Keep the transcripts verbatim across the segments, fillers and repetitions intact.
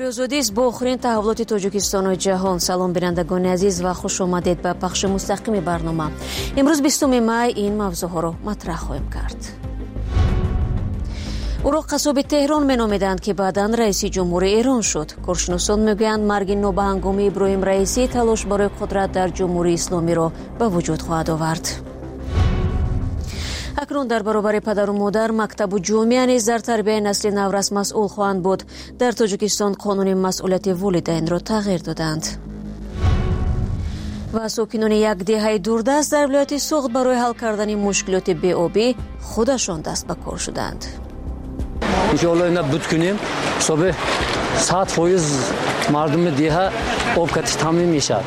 озодист бо охирин таҳаввулоти тоҷикистону ҷаҳон. Салом бинандагони азиз ва хуш омадед ба пахши мустақими барнома. имрӯз бистуми май ин мавзӯъҳоро матраҳ хоҳем кард. ӯро қассоби теҳрон меномиданд ки баъдан раиси ҷумҳурии эрон шуд. коршиносон мегӯянд марги нобаҳангоми Иброҳим Раисӣ талош барои қудрат дар ҷумҳурии исломиро ба вуҷуд хоҳад овард. акнун дар баробари падару модар мактабу ҷомеа низ дар тарбияи насли наврас масъул хоҳанд буд. дар тоҷикистон қонуни масъулияти волидайнро тағйир доданд. ва сокинони як деҳаи дурдаст дар вилояти Соғд барои ҳал кардани мушкилоти беобӣ худашон даст ба кор шуданд. иншоалло ина буткунем ҳисоби сад фоиз мардуми деҳа об катиш таъмин мешавад.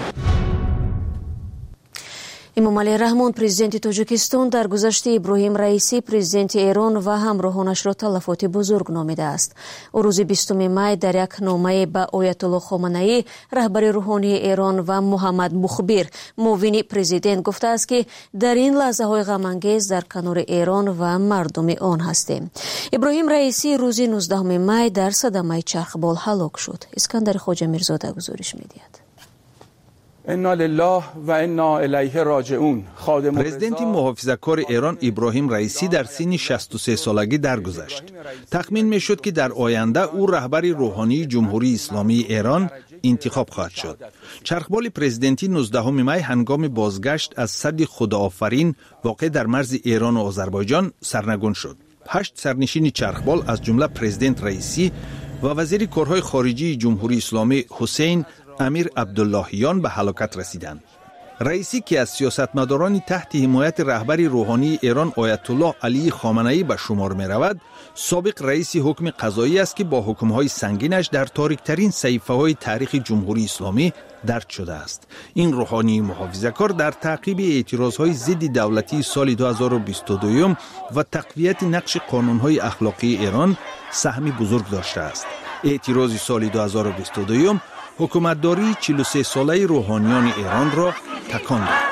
эмомалӣ раҳмон президенти тоҷикистон дар гузашти Иброҳим Раисӣ президенти Эрон ва ҳамроҳонашро талафоти бузург номидааст. ӯ рӯзи бистуми май дар як номае ба Оятулло Хоманаӣ раҳбари рӯҳонии Эрон ва Муҳаммад Мухбир муовини президент гуфтааст ки дар ин лаҳзаҳои ғамангез дар канори Эрон ва мардуми он ҳастем. Иброҳим Раисӣ рӯзи нуздаҳуми май дар садамаи чархбол ҳалок шуд. Искандари Хоҷамирзода гузориш медиҳад. انا لله و انا الیه راجعون. президенти муҳофизакори Эрон Иброҳим Раисӣ дар синни шасту се солагӣ даргузашт. тахмин мешуд ки дар оянда ӯ раҳбари рӯҳонии ҷумҳурии исломии Эрон интихоб хоҳад шуд. чархболи президентӣ нуздаҳуми май ҳангоми бозгашт аз садди Худоофарин воқеъ дар марзи Эрону Озарбойҷон сарнагун шуд. ҳашт сарнишини чархбол аз ҷумла президент Раисӣ ва вазири корҳои хориҷии ҷумҳурии исломӣ Ҳусейн амир Абдуллоҳиён ба ҳалокат расиданд. Раисӣ ки аз сиёсатмадорони таҳти ҳимояти раҳбари рӯҳонии Эрон Оятуллоҳ Алии Хоманаӣ ба шумор меравад, собиқ раиси ҳукми қазоӣ аст ки бо ҳукмҳои сангинаш дар ториктарин саҳифаҳои таърихи ҷумҳурии исломӣ дард шудааст. ин рӯҳонии муҳофизакор дар таъқиби эътирозҳои зидди давлатии соли ду ҳазору бисту ду ва тақвияти нақши қонунҳои ахлоқии Эрон саҳми бузург доштааст. эътирози соли ду ҳазору бисту ду ҳукуматдории чилу се солаи рӯҳониёни Эронро такон дод.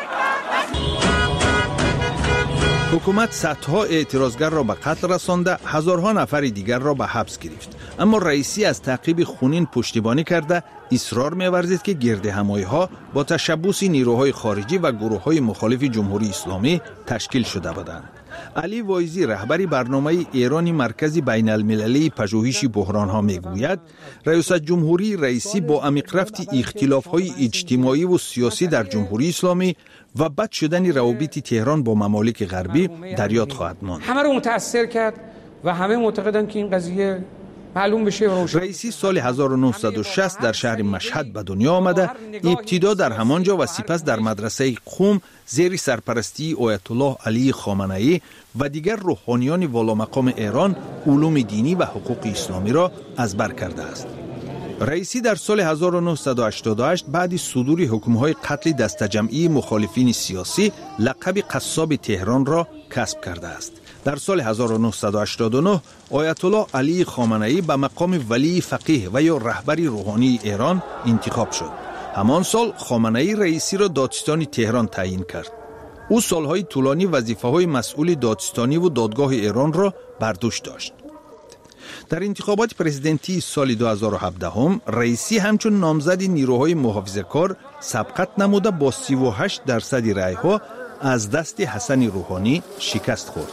ҳукумат садҳо эътирозгарро ба қатл расонда, ҳазорҳо нафари дигарро ба ҳабс гирифт. аммо Раисӣ аз таъқиби хунин пуштибонӣ карда, исрор меварзид ки гирдиҳамоиҳо бо ташаббуси нирӯҳои хориҷӣ ва гурӯҳҳои мухолифи ҷумҳурии исломӣ ташкил шуда буданд. Али Воизӣ раҳбари барномаи Эрони маркази байналмилалии пажӯҳиши буҳронҳо мегӯяд, раёсатҷумҳурии Раисӣ бо амиқрафти ихтилофҳои иҷтимоиву сиёсӣ дар ҷумҳурии исломӣ ва бад шудани равобити Теҳрон бо мамолики ғарбӣ дар ёд хоҳад монд. ҳамаро мутаассир кард ва ҳама мӯътақиданд ки ин қазия маълум бише ва рӯшан. Раисӣ соли ҳазору нуҳсаду шаст дар шаҳри Машҳад ба дунё омада, ибтидо дар ҳамон ҷо ва сипас дар мадрасаи Қум зери сарпарастии Оятуллоҳ Алии Хоманаӣ ва дигар рӯҳониёни воломақоми Эрон улуми динӣ ва ҳуқуқи исломиро аз бар кардааст. Раисӣ дар соли ҳазору нуҳсаду ҳаштоду ҳашт баъди судури ҳукмҳои қатли дастаҷамъии мухолифини сиёсӣ лақаби қассоби Теҳронро касб кардааст. дар соли ҳазору нуҳсаду ҳаштоду нӯҳ Оятуллоҳ Алии Хоманаӣ ба мақоми валии фақиҳ ва ё раҳбари рӯҳонии Эрон интихоб шуд. ҳамон сол Хоманаӣ Раисиро додистони Теҳрон таъйин кард. ӯ солҳои тӯлонӣ вазифаҳои масъули додистониву додгоҳи Эронро бар дӯш дошт. дар интихоботи президентии соли ду ҳазору ҳабдаҳум Раисӣ ҳамчун номзади нирӯҳои муҳофизакор сабқат намуда бо сиву ҳашт дарсади райҳо аз дасти Ҳасани Рӯҳонӣ шикаст хӯрд.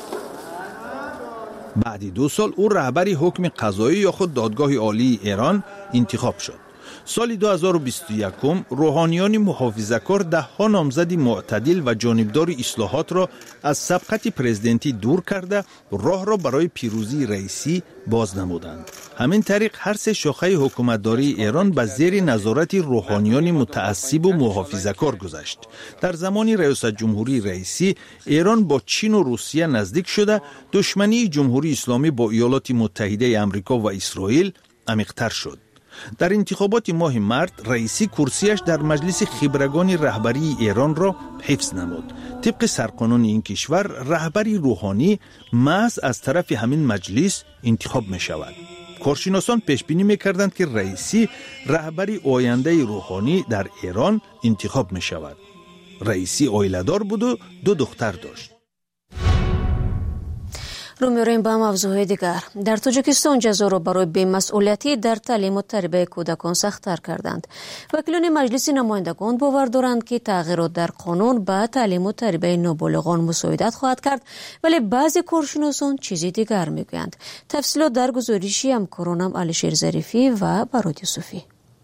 баъди ду сол ӯ раҳбари ҳукми қазоӣ ё худ додгоҳи олии Эрон интихоб шуд. соли ду ҳазору бисту якум рӯҳониёни муҳофизакор даҳҳо номзади муътадил ва ҷонибдори ислоҳотро аз сабқати президентӣ дур карда, роҳро барои пирӯзии Раисӣ боз намуданд. ҳамин тариқ ҳар се шохаи ҳукуматдории Эрон ба зери назорати рӯҳониёни мутаассибу муҳофизакор гузашт. дар замони раёсатҷумҳурии Раисӣ Эрон бо Чину Русия наздик шуда, душмании ҷумҳурии исломӣ бо Иёлоти Муттаҳидаи Амрико ва Исроил амиқтар шуд. дар интихоботи моҳи март Раисӣ курсияш дар маҷлиси хибрагони раҳбарии Эронро ҳифз намуд. тибқи сарқонуни ин кишвар раҳбари рӯҳонӣ маҳз аз тарафи ҳамин маҷлис интихоб мешавад. коршиносон пешбинӣ мекарданд ки Раисӣ раҳбари ояндаи рӯҳонӣ дар Эрон интихоб мешавад. Раисӣ оиладор буду ду духтар дошт. رو می‌ریم با موضوع دیگر. در تاجیکستان جزا را برای بی‌مسئولیتی در تعلیم و تربیت کودکان سخت‌تر کردند. وکیلان مجلس نمایندگان باور دارند که تغییرات در قانون به تعلیم و تربیت نابالغان مساعدت خواهد کرد، ولی بعضی کارشناسان چیزی دیگر میگویند. تفصیلات در گزارش همکارانم علیشیر ظریفی و براد یوسفی.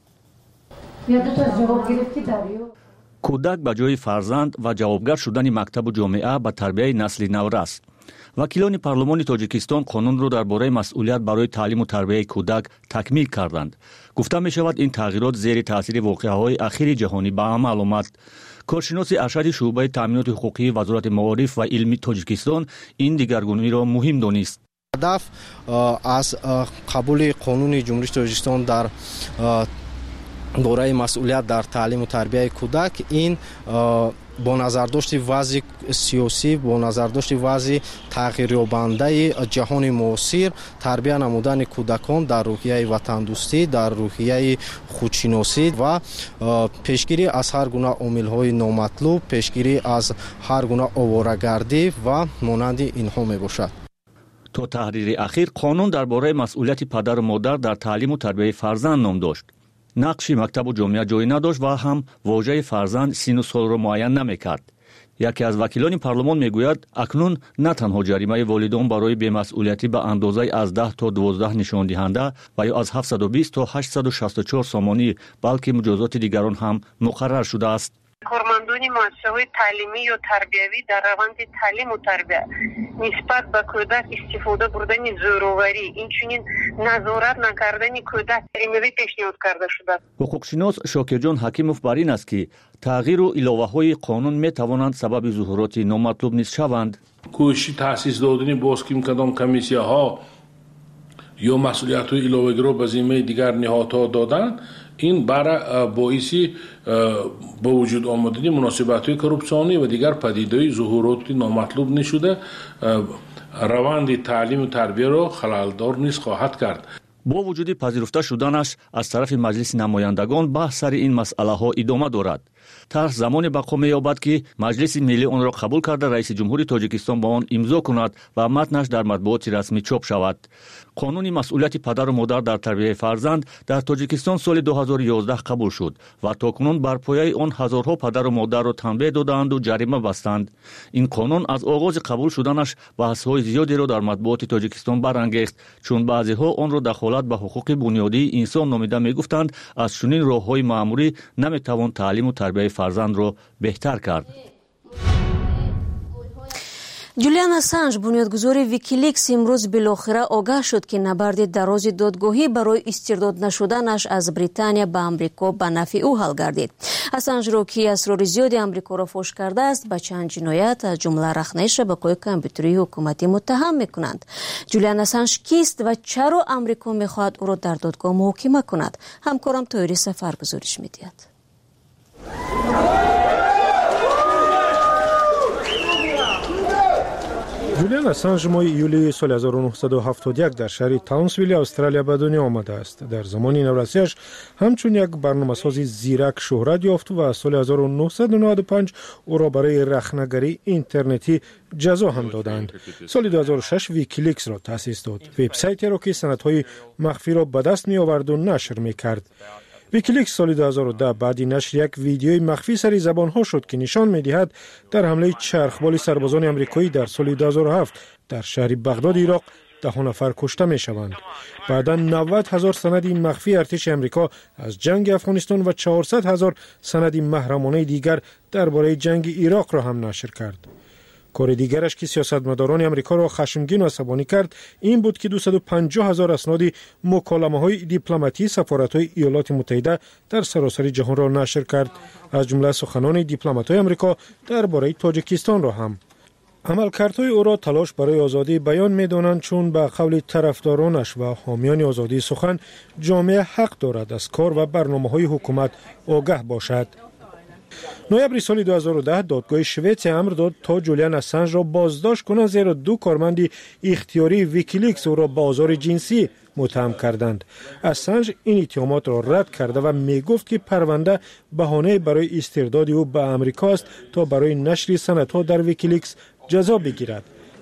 کودک به جای فرزند و جوابگر شدن مکتب و جامعه به تربیت نسل نو است. وکیلان پارلمان تاجیکستان قانون را درباره مسئولیت برای تعلیم و تربیت کودک تکمیل کردند. گفته می شود این تغییرات زیر تاثیر واقعه‌های اخیر جهانی به عمل آمد. کارشناس ارشد شعبه تامینات حقوقی وزارت معارف و علمی تاجیکستان این دیگرگونی را مهم دانست. هدف از قبول قانون جمهوری تاجیکستان در باره مسئولیت در تعلیم و تربیت کودک این با نظر داشت وضع سیاسی، با نظر داشت وضع تغییریابنده جهان معاصر، تربیت نمودن کودکان در روحیه وطن دوستی، در روحیه خودشناسی و پیشگیری از هر گونه عامل‌های نامطلوب، پیشگیری از هر گونه آواره‌گردی و مانند اینها میباشد. تا تحریر اخیر قانون درباره مسئولیت پدر و مادر در تعلیم و تربیت فرزند نام داشت. نقشی مکتب و جامعه جای نداشت و هم واژه فرزند سن و سال را معین نمیکرد. یکی از وکیلان پارلمان میگوید اکنون نه تنها جریمه والدان برای بی‌مسئولیتی به اندازه از ده تا دوازده نشان دهنده و یا از هفتصد و بیست تا هشتصد و شصت و چهار سامانی بلکه مجازات دیگران هم مقرر شده است. کارمندان مؤسسه‌های تعلیمی یا تربیوی در روند تعلیم و تربیت نسبت به کودک استفاده بردن زوراوری، اینچنین نظارت نکردن کودک جریمه پیشنهاد کرده شده. حقوقشناس شاکرجان حکیموف بر این است که تغییر و الهه‌های قانون می توانند سبب ظهورات نامطلوب نیز شوند. کوشش تأسیس دادن باز کم کدام کمیسی‌ها یا مسئولیت‌های الهه‌ای را به ذمه دیگر نهادها دادن، این برای باعثی به وجود آمدن مناسبت‌های کورپسیونی و دیگر پدیده‌های ظهورات نامطلوب نشده روند تعلیم و تربیت را خلل‌دار نیز خواهد کرد. با وجود پذیرفته شدنش از طرف مجلس نمایندگان بحث سر این مسئله ها ادامه دارد. طرح زمان بقا می‌یابد که مجلس ملی آن را قبول کرده رئیس جمهوری تاجیکستان با آن امضا کند و متنش در مطبوعات رسمی چاپ شود. قانون مسئولیت پدر و مادر در تربیت فرزند در تاجیکستان سال دو هزار و یازده قبول شد و تاکنون بر پایه آن هزارها پدر و مادر را تنبیه دادند و جریمه بستند. این قانون از آغاز قبول شدنش بحث‌های زیادی را در مطبوعات تاجیکستان برانگیخت، چون بعضی‌ها آن را دخالت به حقوق بنیادی انسان نامیده می‌گفتند. از چنین راه‌های مأموری نمی‌توان تعلیم و تربیت فرزند را بهتر کرد. جولیان اسانج بنیادگذار ویکیلیکس امروز بالاخره آگاه شد که نبرد دراز دادگاهی برای استرداد نشدنش از بریتانیا به آمریکا به نفع او حل گردید. اسانج را که اسرار زیادی آمریکا را فاش کرده است به چند جنایت از جمله رخنه شبکه‌های کامپیوتری حکومتی متهم می‌کنند. جولیان اسانج کیست و چرا آمریکا می‌خواهد او را در دادگاه محاکمه کند؟ همکارم طاهری سفر گزارش می‌دهد. جولیان اسانج ماه یولی سال هزار و نهصد و هفتاد و یک در شهر تاونسویل استرالیا به دنیا آمده است. در زمان نورسیش همچون یک برنامه‌ساز زیرک شهرت یافت و سال هزار و نهصد و نود و پنج او را برای رخنه‌گری اینترنتی جزا هم دادند. سال دو هزار و شش ویکیلیکس را تأسیس داد، وبسایتی را که سندهای مخفی را به دست می آورد و نشر می کرد. ویکیلیکس سال دو هزار و ده بعدی نشر یک ویدیوی مخفی سری زبانها شد که نشان می‌دهد در حمله چرخبال سربازان آمریکایی در سال دو هزار و هفت در شهر بغداد عراق ده نفر کشته می‌شوند. بعدا نود هزار سند مخفی ارتش آمریکا از جنگ افغانستان و چهارصد هزار سند محرمانه دیگر درباره جنگ عراق را هم نشر کرد. کار دیگرش که سیاستمداران آمریکا را خشمگین و عصبانی کرد این بود که دویست و پنجاه هزار اسناد مکالمه‌های دیپلماتی سفارت‌های ایالات متحده در سراسر جهان را نشر کرد، از جمله سخنان دیپلمات‌های آمریکا درباره تاجیکستان را هم. عملکردهای او را تلاش برای آزادی بیان می‌دانند، چون به قول طرفدارانش و حامیان آزادی سخن جامعه حق دارد از کار و برنامه‌های حکومت آگاه باشد. نوامبر سال دو هزار و ده دادگاه شوئد امر داد تا جولیان اسانج را بازداشت کنند، زیرا دو کارمند اختیاری ویکیلیکس او را به آزار جنسی متهم کردند. اسانج این اتهامات را رد کرده و می گفت که پرونده بهانه برای استرداد او به آمریکا است تا برای نشر سندها در ویکیلیکس جزا بگیرد.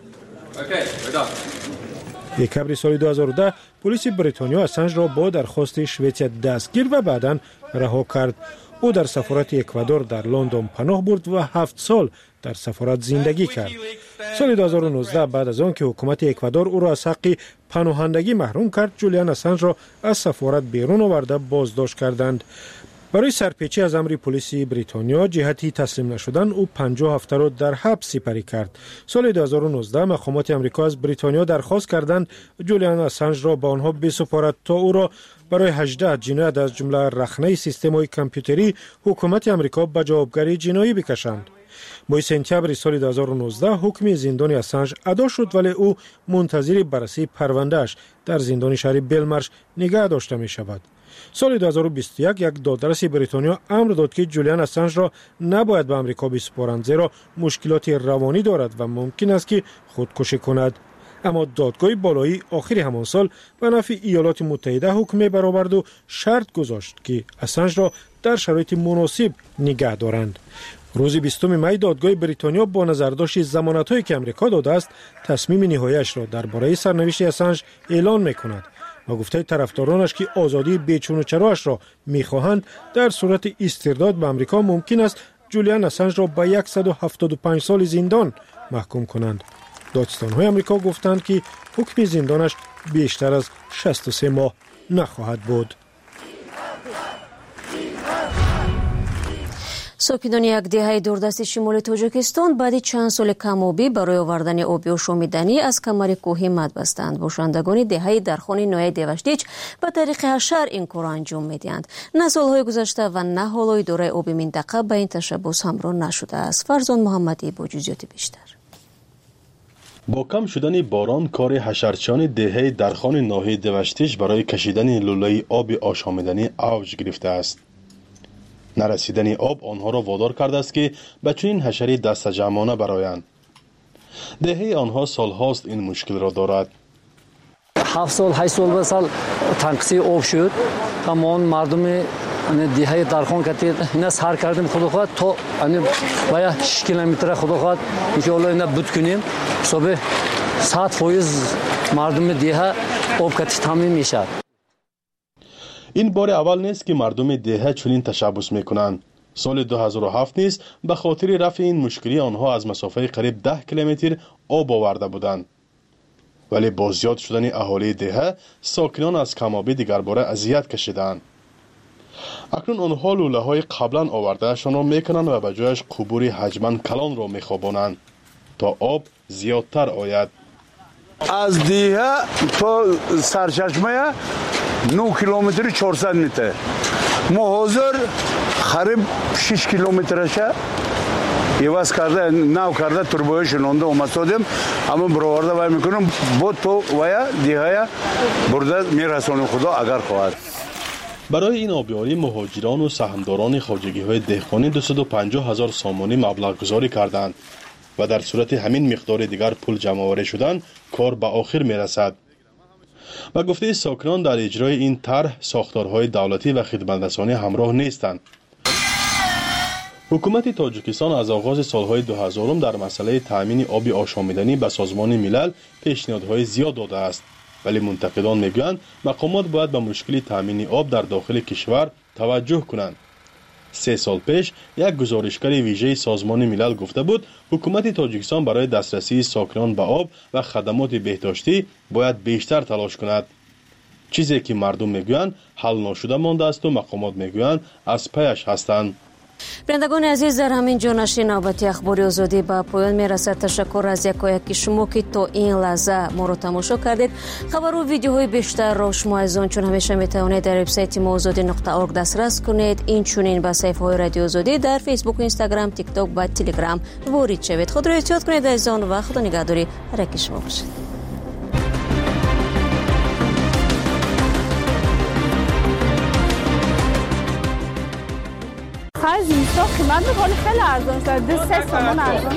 دکبر سال دو هزار و ده پلیس بریتانیا اسنج را با درخواست شویتزر دستگیر و بعداً رها کرد. او در سفارت اکوادور در لندن پناه برد و هفت سال در سفارت زندگی کرد. سال دو هزار و نوزده بعد از آن که حکومت اکوادور او را از حق پناهندگی محروم کرد، جولیان اسنج را از سفارت بیرون آورده بازداشت کردند. برای سرپیچی از امر پلیس بریتانیا جهتی تسلیم نشدن او پنجاه هفته را در حبس سپری کرد. سال دو هزار و نوزده مقامات آمریکا از بریتانیا درخواست کردند جولیان اسنج را به آنها بسپارد تا او را برای هجده جنایت از جمله رخنه سیستم‌های کامپیوتری حکومت آمریکا به جوابگری جنایی بکشند. ماه سپتامبر سال دو هزار و نوزده حکم زندان اسنج ادا شد، ولی او منتظر بررسی پروندهش در زندان شهر بلمرش نگه داشته می شود. سال دو هزار و بیست و یک یک دادرس بریتانیا امر داد که جولیان اسنج را نباید به آمریکا بسپارند، زیرا مشکلات روانی دارد و ممکن است که خودکشی کند. اما دادگاه بالایی آخر همان سال به نفع ایالات متحده حکم برآورد و شرط گذاشت که اسنج را در شرایط مناسب نگه دارند. روز بیستم می دادگاه بریتانیا با نظرداشت ضمانت‌هایی که آمریکا داده است تصمیم نهایی‌اش را درباره سرنوشت اسنج اعلان می‌کند و گفته طرفدارانش که آزادی بیچون و چرایش را می‌خواهند در صورت استرداد به آمریکا ممکن است جولیان اسنج را به صد و هفتاد و پنج سال زندان محکوم کنند. دادستان‌های آمریکا گفتند که حکم زندانش بیشتر از شصت و سه ماه نخواهد بود. ساکنان یک دهه دوردست شمال تاجیکستان بعد چند سال کم‌آبی برای آوردن آب آشامیدنی از کمر کوهی مد بستند. باشندگان دهه در خانه نوای دیوشتیچ به طریق حشر این کار انجام میدهند. نه سالهای گذشته و نه حال اداره آب منطقه به این تشبس همراه نشده است. فرزان محمدی با جزئیات بیشتر. با کم شدن باران کار حشرچیان دهه در خانه نوای دیوشتیچ برای کشیدن لوله آب آشامیدنی اوج گرفته است. نرسیدن آب آنها را وادار کرده است که به چنین حشره دست جمعانه برآیند. دهه آنها سالهاست این مشکل را دارد. هفت سال هشت سال به سال تنقصی آب شد. تمام مردم دهه درخان کردید اینا سر کردیم خدا خواهد تا باید شش کیلومتر خدا خواهد انشاءالله اینا بود کنیم صبح صد فایز مردم دهه آب کردید تمام میشد. این بار اول نیست که مردم دهه چنین تشبس میکنند. سال دو هزار و هفت نیز به خاطر رفع این مشکلی آنها از مسافه قریب ده کیلومتر آب آورده بودند. ولی با زیاد شدن اهالی دهه ساکنان از کم‌آبی دیگر باره اذیت کشیدند. اکنون آنها لوله های قبلا آورده شان را میکنند و به جایش قبور حجما کلان را میخوابانند تا آب زیادتر آید. از دهه تا سرچشمه نه کیلومتر چهارصد متر. ما حاضر قریب شش کیلومترشه ایواز کرده ناو کرده تربوی شنونده اومدیم اما برآورده وای میکنم با تو ویا دیگه برده میرسونیم خدا اگر خواهد. برای این آبیاری مهاجران و سهامداران خواجگی‌های دهقانی دویست و پنجاه هزار سامانی مبلغ گذاری کردند و در صورت همین مقدار دیگر پول جمع آوری شدن کار به آخر میرسد. و گفته ساکنان در اجرای این طرح ساختارهای دولتی و خدمترسانی همراه نیستند. حکومت تاجیکستان از آغاز سالهای دو هزار در مسئله تامین آب آشامیدنی به سازمان ملل پیشنهادهای زیاد داده است، ولی منتقدان میگویند مقامات باید به مشکل تامین آب در داخل کشور توجه کنند. سه سال پیش یک گزارشگر ویژه سازمان ملل گفته بود حکومت تاجیکستان برای دسترسی ساکنان به آب و خدمات بهداشتی باید بیشتر تلاش کند. چیزی که مردم میگویند حل نشده مانده است و مقامات میگویند از پیش هستند. بینندگان عزیز، در همین جا نشر نوبتی اخبار آزادی به پایان میرسد. تشکر از یکایک شما که تا این لحظه ما را تماشا کردید. خبر و ویدیوهای بیشتر را شما از آن چون همیشه میتوانید در وبسایت ما آزادی نقطه اورگ دسترس کنید. این چونین به صفحه های رادیو آزادی در فیسبوک و اینستاگرام، تیک تاک و تلگرام وارد شوید. خود را احتیاط کنید عزیزان و خدا نگهداری هر یک شما باشید. از اینستا قیمت میکنه خیلی ارزان شد. دو سه تومان ارزان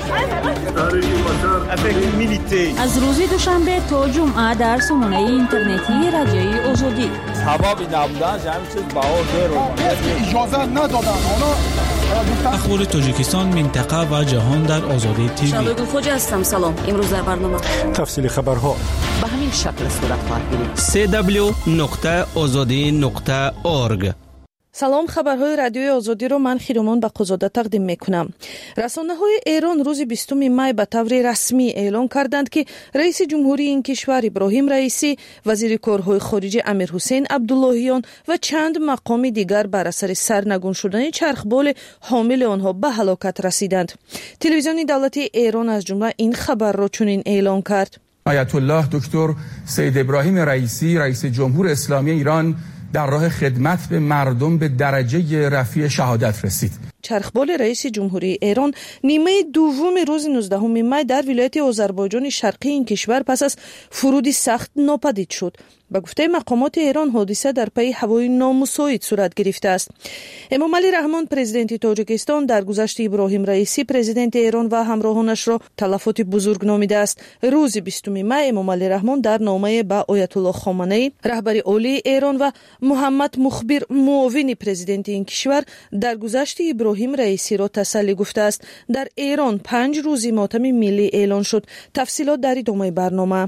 شد. از روز دوشنبه تا جمعه در سامانه اینترنتی رادیوی آزادی. سبب نبودن همین چیز باور رو اجازه ندادن. اونا اخبار تاجیکستان، منطقه و جهان در آزادی تیوی. شادو گلخوجه هستم. سلام. امروز در برنامه تفصیل خبرها به همین شکل صورت خواهد گرفت. سه دبلیو نقطه آزادی نقطه اورگ. سلام، خبرهای رادیوی آزادی رو من خیرومان بقزاده تقدیم میکنم. رسانه‌های ایران روز بیستم می به طور رسمی اعلام کردند که رئیس جمهوری این کشور ابراهیم رئیسی، وزیر کارهای خارجه امیر حسین عبداللهیان و چند مقام دیگر بر اثر سرنگون شدن چرخبال حامل آنها به هلاکت رسیدند. تلویزیون دولتی ایران از جمله این خبر را چنین اعلام کرد: آیت الله دکتر سید ابراهیم رئیسی، رئیس جمهور اسلامی ایران، در راه خدمت به مردم به درجه رفیع شهادت رسید. چرخبال رئیس جمهوری ایران نیمه دوم روز نوزدهم می در ولایت آذربایجان شرقی این کشور پس از فرودی سخت ناپدید شد. به گفته مقامات ایران حادثه در پی هوای نامساعد صورت گرفته است. امام علی رحمان پرزیدنت تاجیکستان در گذشت ابراهیم رئیسی پرزیدنت ایران و همراهانش را تلفات بزرگ نامیده است. روز بیستم می امام علی رحمان در نامه به آیت الله خامنه‌ای رهبر عالی ایران و محمد مخبر معاون پرزیدنت این کشور در گذشت ابراهیم رئیسی را تسلی گفته است. در ایران پنج روزی ماتم ملی اعلان شد. تفصیلات در ادامه برنامه.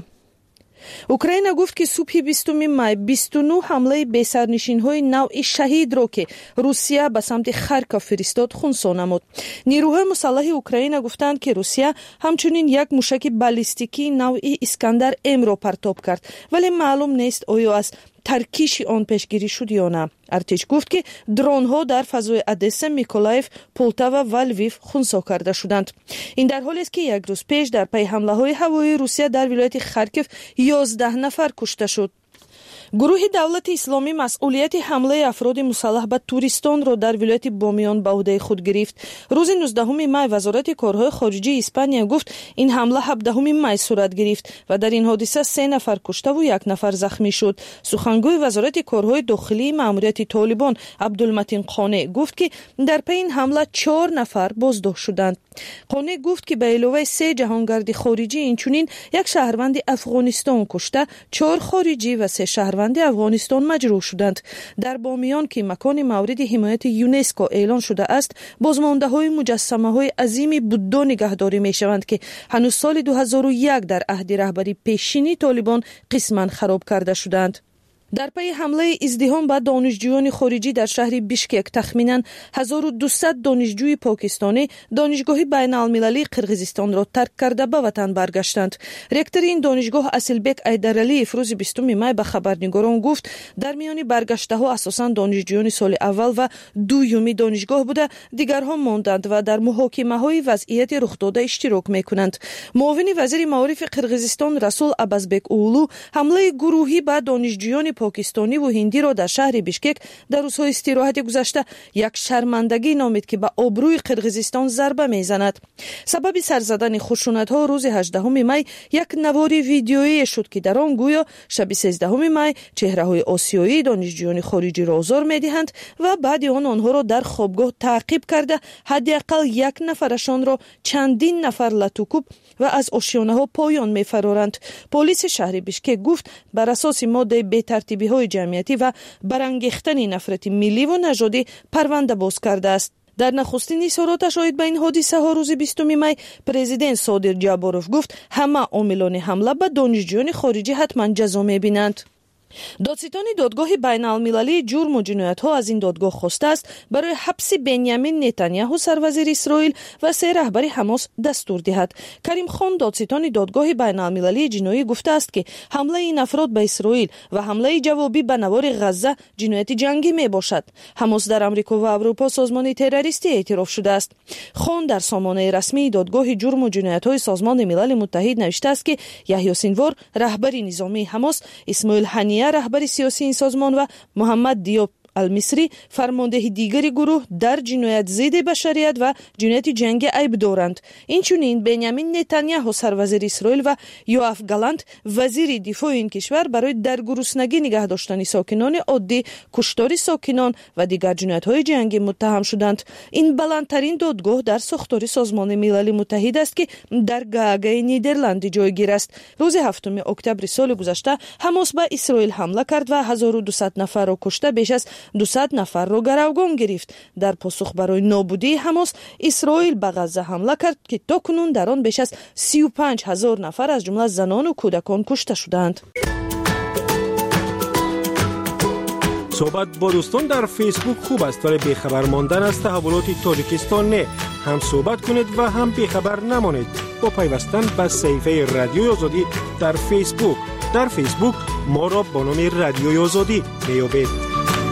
اوکراین گفت که صبح بیستم می بیست و نه حمله بی‌سرنشین‌های نوع شهید را که روسیه به سمت خارکوف فرستاد خونسا نمود. نیروهای مسلح اوکراین گفتند که روسیه همچنین یک موشک بالستیکی نوع اسکندر ام را پرتاب کرد، ولی معلوم نیست آیا از ترکیش آن پیشگیری شد یا نه. ارتش گفت که درون ها در فضای ادسه، میکولایف، پولتاوا و لویف خونسا کرده شدند. این در حالی است که یک روز پیش در پی حمله های هوایی روسیه در ولایت خارکوف یازده نفر کشته شد. گروه دولت اسلامی مسئولیت حمله افراد مسلح به توریستان را در ولایت بامیان به عهده خود گرفت. روز نوزدهم می وزارت کارهای خارجه اسپانیا گفت این حمله هفدهم می صورت گرفت و در این حادثه سه نفر کشته و یک نفر زخمی شد. سخنگوی وزارت کارهای داخلی ماموریت طالبان عبدالمتین قانع گفت که در پی این حمله چهار نفر بازداشت شدند. قانع گفت که به علاوه سه جهانگرد خارجی اینچنین یک شهروند افغانستان کشته، چهار خارجی و سه شهروند افغانستان مجروح شدند. در بامیان که مکان مورد حمایت یونسکو اعلان شده است، بازمانده های مجسمه های عظیم بودا نگهداری می شوند که هنوز سال دو هزار و یک در عهد رهبری پیشینی طالبان قسماً خراب کرده شدند. در پی حمله ازدحام به دانشجویان خارجی در شهر بیشکک تخمیناً هزار و دویست دانشجوی پاکستانی دانشگاه بین المللی قرقیزستان را ترک کرده به وطن برگشتند. رکتور این دانشگاه اصلبک ایدرعلی روز بیستم می به خبرنگاران گفت در میان برگشته ها اساساً دانشجویان سال اول و دومی دانشگاه بوده، دیگرها ماندند و در محاکمه های وضعیت رخ داده اشتراک می کنند. معاون وزیر معارف قرقیزستان رسول عباسبک اولو حمله گروهی به دانشجویان پاکستانی و هندی را در شهر بیشکک در روزهای استراحت گذشته یک شرمندگی نامید که به آبروی قرقیزستان ضربه میزند. سبب سر زدن خشونت ها روز هجدهم می یک نوار ویدیویی شد که در آن گویا شب سیزدهم می چهره های آسیایی دانشجویان خارجی را آزار میدهند و بعد آن آنها را در خوابگاه تعقیب کرده حداقل یک نفرشان را چندین نفر لطوکوب و از آشیانه ها پایان میفرارند. پلیس شهر بیشکک گفت بر اساس ماده بی‌ترتیبی های جمعیتی و برانگیختن نفرت ملی و نژادی پرونده باز کرده است. در نخستین اظهاراتش آید به این حادثه ها روز بیستم می پرزیدنت صادر جاباروف گفت همه عاملان حمله به دانشجویان خارجی حتما جزا می‌بینند. دادستان دادگاه بین المللی جرم و جنایت ها از این دادگاه خواسته است برای حبس بنیامین نتانیاهو سروزیر اسرائیل و سه رهبر حماس دستور دهد. کریم خان دادستان دادگاه بین المللی جنایی گفته است که حمله این افراد به اسرائیل و حمله جوابی به نوار غزه جنایت جنگی می باشد. حماس در امریکا و اروپا سازمان تروریستی اعتراف شده است. خان در سامانه رسمی دادگاه جرم و جنایت های سازمان ملل متحد نوشته است که یحیی سینوار رهبر نظامی حماس، اسماعیل هنیه رهبر سیاسی این سازمان و محمد دیوب المصری فرمانده دیگر گروه در جنایت ضد بشریت و جنایت جنگ عیب دارند. اینچنین بنیامین نتانیاهو سروزیر اسرائیل و یوآف گالانت وزیر دفاع این کشور برای در گرسنگی نگه داشتن ساکنان عادی، کشتار ساکنان و دیگر جنایت‌های جنگی متهم شدند. این بلندترین دادگاه در ساختار سازمان ملل متحد است که در گاگای نیدرلند جایگیر است. روز هفتم اکتبر سال گذشته حماس به اسرائیل حمله کرد و هزار و دویست نفر را کشته، بیش از دویست نفر را گروگان گرفت. در پاسخ برای نابودی حماس، اسرائیل به غزه حمله کرد که تاکنون در آن بیش از سی و پنج هزار نفر از جمله زنان و کودکان کشته شدند. صحبت با دوستان در فیسبوک خوب است، ولی بیخبر ماندن از تحولات تاجیکستان نه. هم صحبت کنید و هم بیخبر نمانید با پیوستن به صفحه رادیوی آزادی در فیسبوک. در فیسبوک ما را با نام رادیوی آزادی میابید.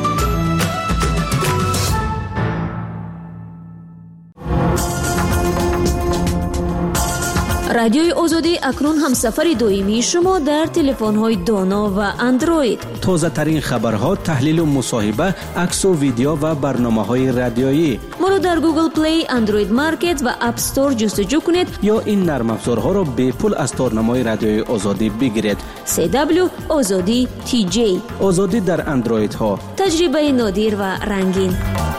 رادیوی آزادی اکنون هم سفر دویمی شما در تلفن‌های دانا و اندروید. تازه ترین خبرها، تحلیل و مصاحبه، عکس و ویدیو و برنامه‌های رادیویی. ما رو در گوگل پلی، اندروید مارکت و اپ استور جستجو کنید یا این نرم افزارها را به پول از تارنمای رادیوی آزادی بگیرید. سی دبلیو آزادی تی جی. آزادی در اندروید ها. تجربه نادر و رنگین.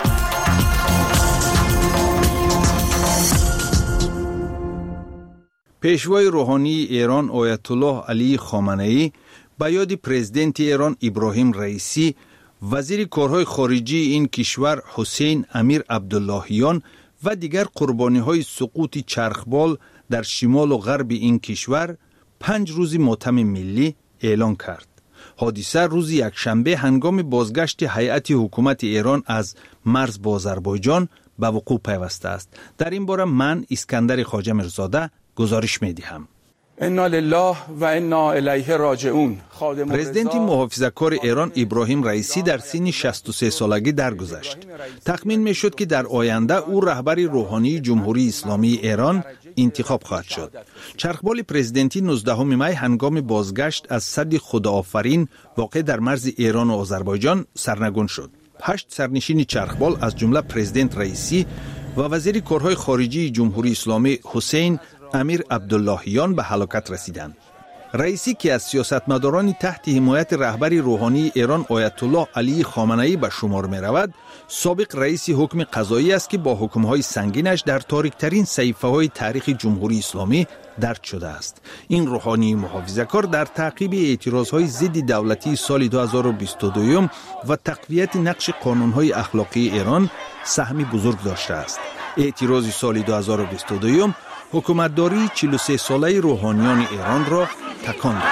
پیشوای روحانی ایران آیت الله علی خامنه‌ای به یاد پرزیدنت ایران ابراهیم رئیسی، وزیر کارهای خارجی این کشور حسین امیر عبداللهیان و دیگر قربانی‌های سقوط چرخبال در شمال و غرب این کشور پنج روز ماتم ملی اعلان کرد. حادثه روز یکشنبه هنگام بازگشت هیئت حکومت ایران از مرز با آذربایجان به وقوع پیوسته است. در این باره من اسکندر خواجه میرزاده گزارش میدهم. انا لله و انا الیه راجعون. پرزیدنت محافظه‌کار ایران ابراهیم رئیسی در سن شصت و سه سالگی درگذشت. تخمین میشد که در آینده او رهبر روحانی جمهوری اسلامی ایران انتخاب خواهد شد. چرخبال پرزیدنتی نوزدهم می هنگام بازگشت از سد خداآفرین واقع در مرز ایران و آذربایجان سرنگون شد. هشت سرنشین چرخبال از جمله پرزیدنت رئیسی و وزیر کارهای خارجی جمهوری اسلامی حسین امیر عبداللهیان به هلاکت رسیدند. رئیسی که از سیاستمداران تحت حمایت رهبر روحانی ایران آیت الله علی خامنه‌ای به شمار می رود، سابق رئیس حکم قضایی است که با حکم‌های سنگینش در تاریک‌ترین صحیفه‌های تاریخ جمهوری اسلامی درج شده است. این روحانی محافظه‌کار در تعقیب اعتراضهای ضد دولتی سال دو هزار و بیست و دو و تقویت نقش قانون‌های اخلاقی ایران سهمی بزرگ داشته است. اعتراض سال دو هزار و بیست و دو حکومتداری چهل و سه ساله روحانیان ایران را تکان داد.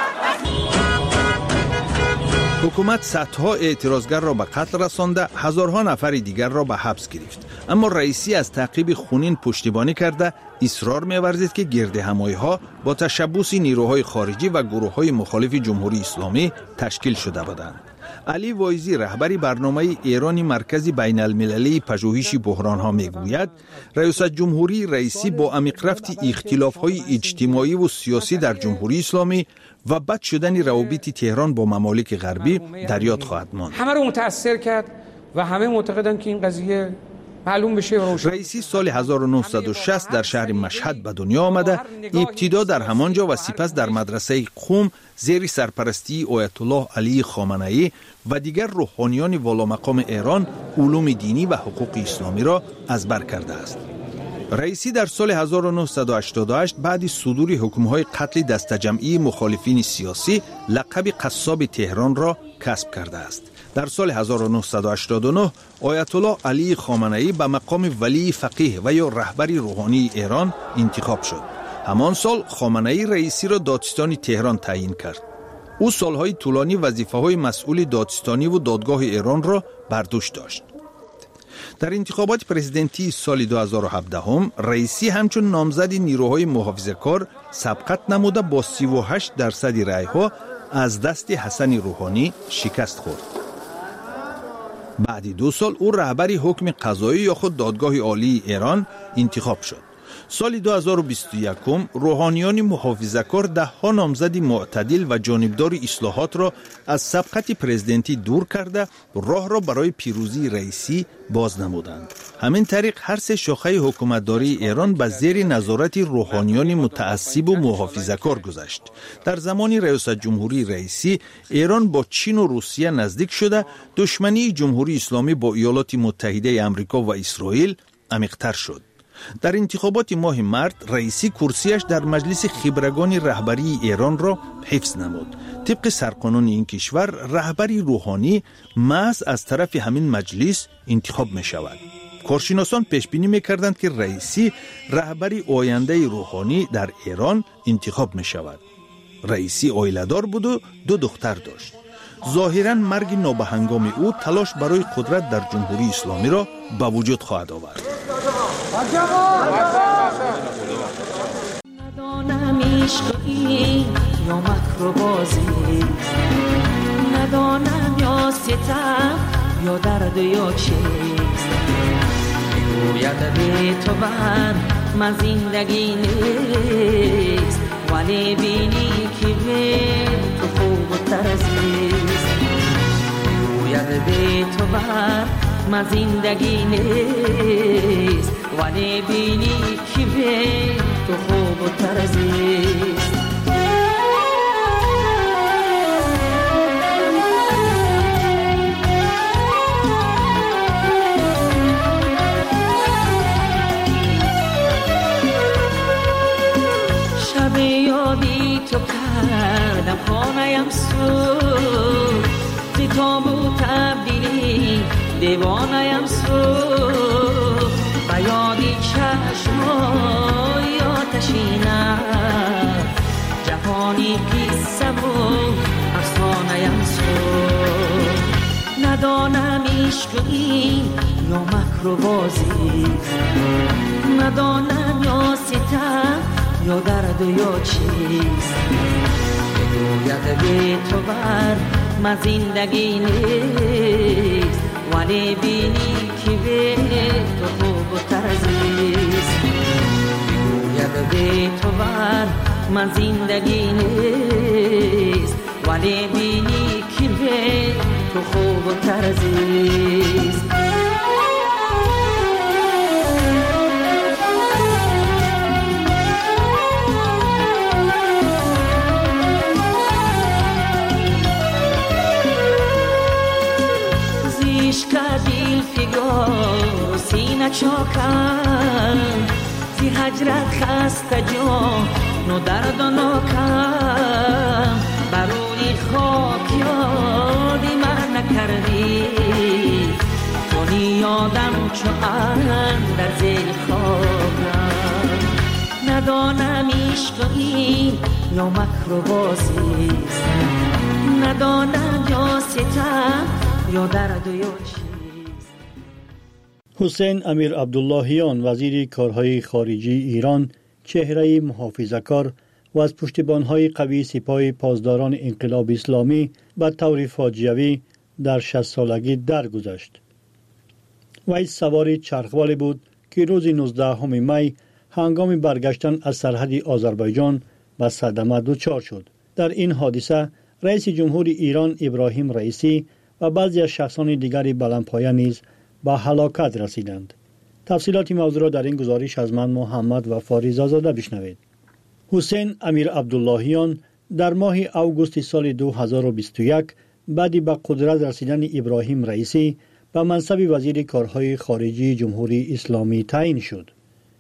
حکومت صدها اعتراضگر را به قتل رسانده، هزارها نفر دیگر را به حبس گرفت. اما رئیسی از تعقیب خونین پشتیبانی کرده اصرار می‌ورزید که گردهمایی‌ها با تشبث نیروهای خارجی و گروه‌های مخالف جمهوری اسلامی تشکیل شده بودند. علی وایزی رهبر برنامه ایرانی مرکز بین المللی پژوهش بحران‌ها میگوید رئیس جمهوری رئیسی با عمیق‌رفت اختلاف‌های اجتماعی و سیاسی در جمهوری اسلامی و بد شدن روابط تهران با ممالک غربی در یاد خواهد ماند. همه رو متاثر کرد و همه معتقدند که این قضیه معلوم بشه. رئیسی سال هزار و نهصد و شصت در شهر مشهد به دنیا آمده، ابتدا در همانجا و سپس در مدرسه قم زیر سرپرستی آیت الله علی خامنه‌ای و دیگر روحانیان والامقام ایران علوم دینی و حقوق اسلامی را از بر کرده است. رئیسی در سال هزار و نهصد و هشتاد و هشت بعد صدور حکم‌های قتل دسته‌جمعی مخالفین سیاسی لقب قصاب تهران را کسب کرده است. در سال هزار و نهصد و هشتاد و نه آیت الله علی خامنه‌ای به مقام ولی فقیه و یا رهبر روحانی ایران انتخاب شد. همان سال خامنه‌ای رئیسی را دادستان تهران تعیین کرد. او سالهای طولانی وظیفه‌های مسئول دادستانی و دادگاه ایران را بر دوش داشت. در انتخابات پرزیدنتی سال دو هزار و هفده هم رئیسی همچون نامزد نیروهای محافظه‌کار سبقت نموده با سی و هشت درصد رأی‌ها از دست حسن روحانی شکست خورد. بعد دو سال او رهبر حکم قضایی یا خود دادگاه عالی ایران انتخاب شد. سال دو هزار و بیست و یک روحانیان محافظه‌کار ده ها نامزد معتدل و جانبدار اصلاحات را از سبقت پرزیدنتی دور کرده راه را برای پیروزی رئیسی باز نمودند. همین طریق هر سه شاخه حکومتداری ایران به زیر نظارت روحانیان متعصب و محافظه‌کار گذشت. در زمان ریاست جمهوری رئیسی ایران با چین و روسیه نزدیک شده، دشمنی جمهوری اسلامی با ایالات متحده آمریکا و اسرائیل عمیق‌تر شد. در انتخابات ماه مارس رئیسی کرسیش در مجلس خبرگان رهبری ایران را حفظ نمود. طبق سرقانون این کشور رهبری روحانی محض از طرف همین مجلس انتخاب می شود. کارشناسان پیش بینی می‌کردند که رئیسی رهبری آینده روحانی در ایران انتخاب می شود. رئیسی عائله‌دار بود و دو دختر داشت. ظاهراً مرگ نابهنگام او تلاش برای قدرت در جمهوری اسلامی را به وجود خواهد آورد. ندانم عشقی یا مکر و بازی، ندانم یا ستم یا درد یا چیست، بگوید به تو بر من زندگی نیست، ولی بینی که به تو خوب و ترزیست، بگوید به تو بر من زندگی نیست، ولی بینی که به تو خوب و ترزیست. شب یادی تو کردم خانه‌ام سوز، زی تابو تبدیلی دیوانه‌ام سوز، و یادی چشمای آتشینم، جهانی قصه و افسانه‌ام سوز. ندانم عشق این یا مکر و بازی، ندانم یا ستم یا درد یا چیست، بگوید به تو بر من زندگی نیست، ولی بینی که به تو خوب و ترزیست، بگوید به تو بر من زندگی نیست، ولی بینی که به تو خوب و ترزیست. کدیل فگار سینه چاکم، زی هجرت خسته جان و درد و ناکم، بروی خاک یادی من نکردی، تو یادم چو اندر زیر خاکم. ندانم عشق این یا مکر و بازیست، ندانم یا ستم یا درد و یا چیست. حسین امیر عبداللهیان وزیر کارهای خارجی ایران چهره محافظه‌کار و از پشتیبان‌های قوی سپاه پاسداران انقلاب اسلامی به طور فاجعه‌ای در شصت سالگی درگذشت. وی سوار چرخوالی بود که روز نوزدهم می هنگام برگشتن از سرحد آذربایجان به صدمه دچار شد. در این حادثه رئیس جمهور ایران ابراهیم رئیسی و بعضی از شخصان دیگری بلندپایه نیز به هلاکت رسیدند. تفصیلات موضوع را در این گزارش از من محمد و فاریزا زاده بشنوید. حسین امیر عبداللهیان در ماه اوگوست سال دو هزار و بیست و یک بعد به قدرت رسیدن ابراهیم رئیسی به منصب وزیر کارهای خارجی جمهوری اسلامی تعیین شد.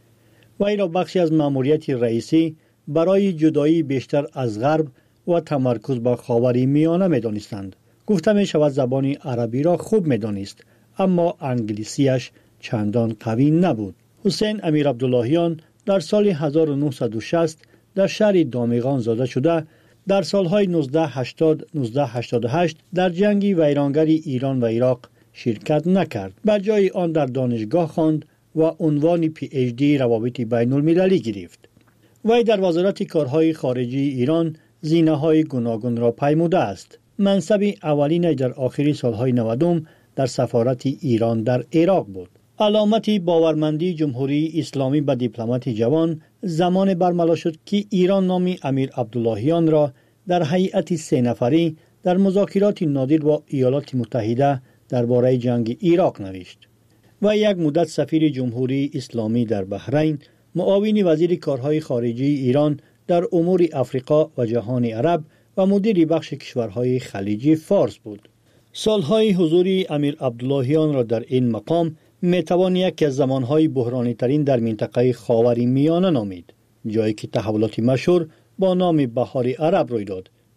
وی را بخشی از مأموریت رئیسی برای جدایی بیشتر از غرب و تمرکز بر خاور میانه می‌دانستند. گفته می شود زبان عربی را خوب می دانست، اما انگلیسیش چندان قوی نبود. حسین امیر عبداللهیان در سال هزار و نهصد و شصت در شهر دامغان زاده شده، در سالهای نوزده هشتاد نوزده هشتاد و هشت در جنگ ویرانگر ایران و عراق شرکت نکرد. بر جای آن در دانشگاه خواند و عنوان پی اچ دی روابط بین المللی گرفت. وی در وزارت کارهای خارجی ایران زینه‌های گوناگون را پیموده است. منصب اولین در آخری سالهای نودم در سفارت ایران در عراق بود. علامت باورمندی جمهوری اسلامی به دیپلمات جوان زمان برملا شد که ایران نام امیر عبداللهیان را در هیئت سه نفری در مذاکرات نادر با ایالات متحده درباره جنگ عراق نوشت. و یک مدت سفیر جمهوری اسلامی در بحرین، معاون وزیر کارهای خارجی ایران در امور افریقا و جهان عرب و مدیر بخش کشورهای خلیجی فارس بود. سالهای حضور امیر عبداللهیان را در این مقام میتوان یکی از زمانهای بحرانی ترین در منطقه خاور میانه نامید، جایی که تحولات مشهور با نام بهار عرب روی داد،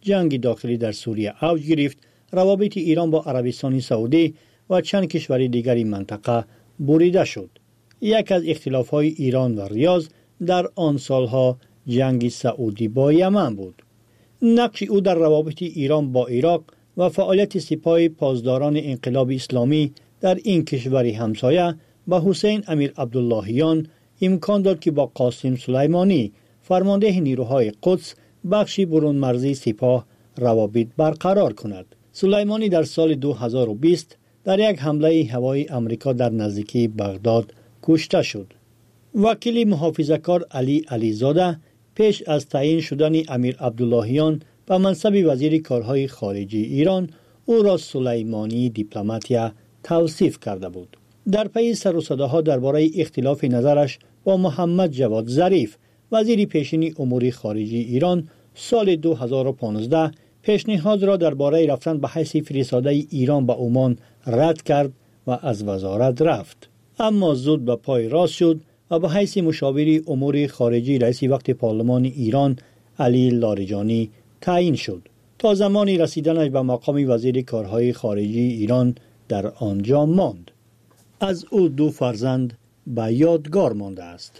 جنگ داخلی در سوریه اوج گرفت، روابط ایران با عربستان سعودی و چند کشور دیگری منطقه بریده شد. یک از اختلاف‌های ایران و ریاض در آن سالها جنگ سعودی با یمن بود. نقش او در روابط ایران با عراق و فعالیت سپاه پاسداران انقلاب اسلامی در این کشور همسایه به حسین امیر عبداللهیان امکان داد که با قاسم سلیمانی فرمانده نیروهای قدس بخشی برون مرزی سپاه روابط برقرار کند. سلیمانی در سال دو هزار و بیست در یک حمله هوایی امریکا در نزدیکی بغداد کشته شد. وکیل محافظه‌کار علی علیزاده پیش از تعیین شدن امیر عبداللهیان به منصب وزیر کارهای خارجی ایران او را سلیمانی دیپلماتیا توصیف کرده بود. در پی سر و صداها درباره اختلاف نظرش با محمد جواد ظریف وزیر پیشین امور خارجی ایران سال دو هزار و پانزده پیشنهاد را درباره رفتن به حیث فرستاده ایران به عمان رد کرد و از وزارت رفت. اما زود به پای راست شد و به حیث مشاور امور خارجی رئیس وقت پارلمان ایران علی لاریجانی تعیین شد تا زمانی رسیدنش به مقام وزیر کارهای خارجی ایران در آنجا ماند. از او دو فرزند به یادگار مانده است.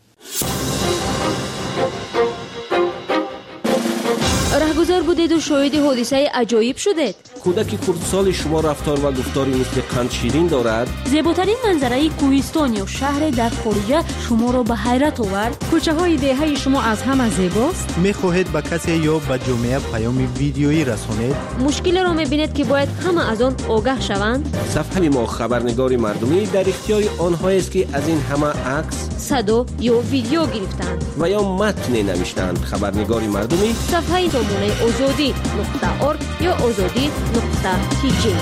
رهگذر بودید و شاهد حادثه عجایب شدید. کودک کردسال شما رفتار و گفتاری مثل قند شیرین دارد. زیباترین منظره کوهستان یا شهر در خارج شما را به حیرت آورد. کوچه های دهه شما از همه زیباست. میخواهید به کسی یا به جامعه پیام ویدیویی رسانید. مشکل را میبینید که باید همه از آن آگاه شوند. صفحه ما خبرنگار مردمی در اختیار آنهایی است که از این همه عکس، صدا یا ویدیو گرفتند و یا متن نوشتند. خبرنگار مردمی صفحه نمونه آزادی نقطه ارگ یا آزادی نقطه تی جی.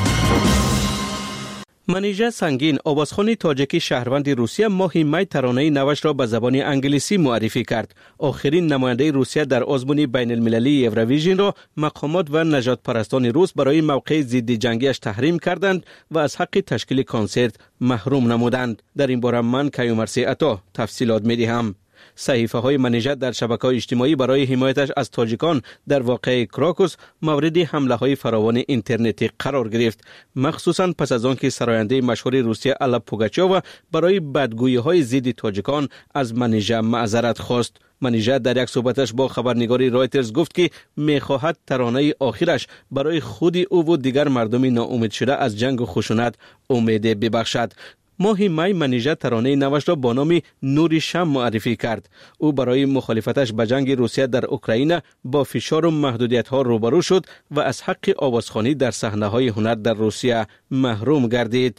منیژه سنگین، آوازخوان تاجیکی شهروند روسیه ماه می ترانه نوش را به زبان انگلیسی معرفی کرد. آخرین نماینده روسیه در آزمون بین المللی یورویژن را مقامات و نجات پرستان روس برای موقع ضد جنگیش تحریم کردند و از حق تشکیل کنسرت محروم نمودند. در این باره من کیومرثی عطا تفصیلات می دهم. صحیفه های منیژه در شبکه‌های اجتماعی برای حمایتش از تاجیکان در واقعه کراکوس مورد حمله های فراوان اینترنتی قرار گرفت، مخصوصا پس از آنکه سراینده مشهور روسیه الا پوگاچووا برای بدگویی های ضد تاجیکان از منیژه معذرت خواست. منیژه در یک صحبتش با خبرنگاری رایترز گفت که میخواهد ترانه آخرش برای خود او و دیگر مردم ناامید شده از جنگ و خشونت امید ببخشد. ماه می منیژه ترانه نوش را با نام نور شم معرفی کرد. او برای مخالفتش به جنگ روسیه در اوکراین با فشار و محدودیت ها روبرو شد و از حق آوازخوانی در صحنه های هنر در روسیه محروم گردید.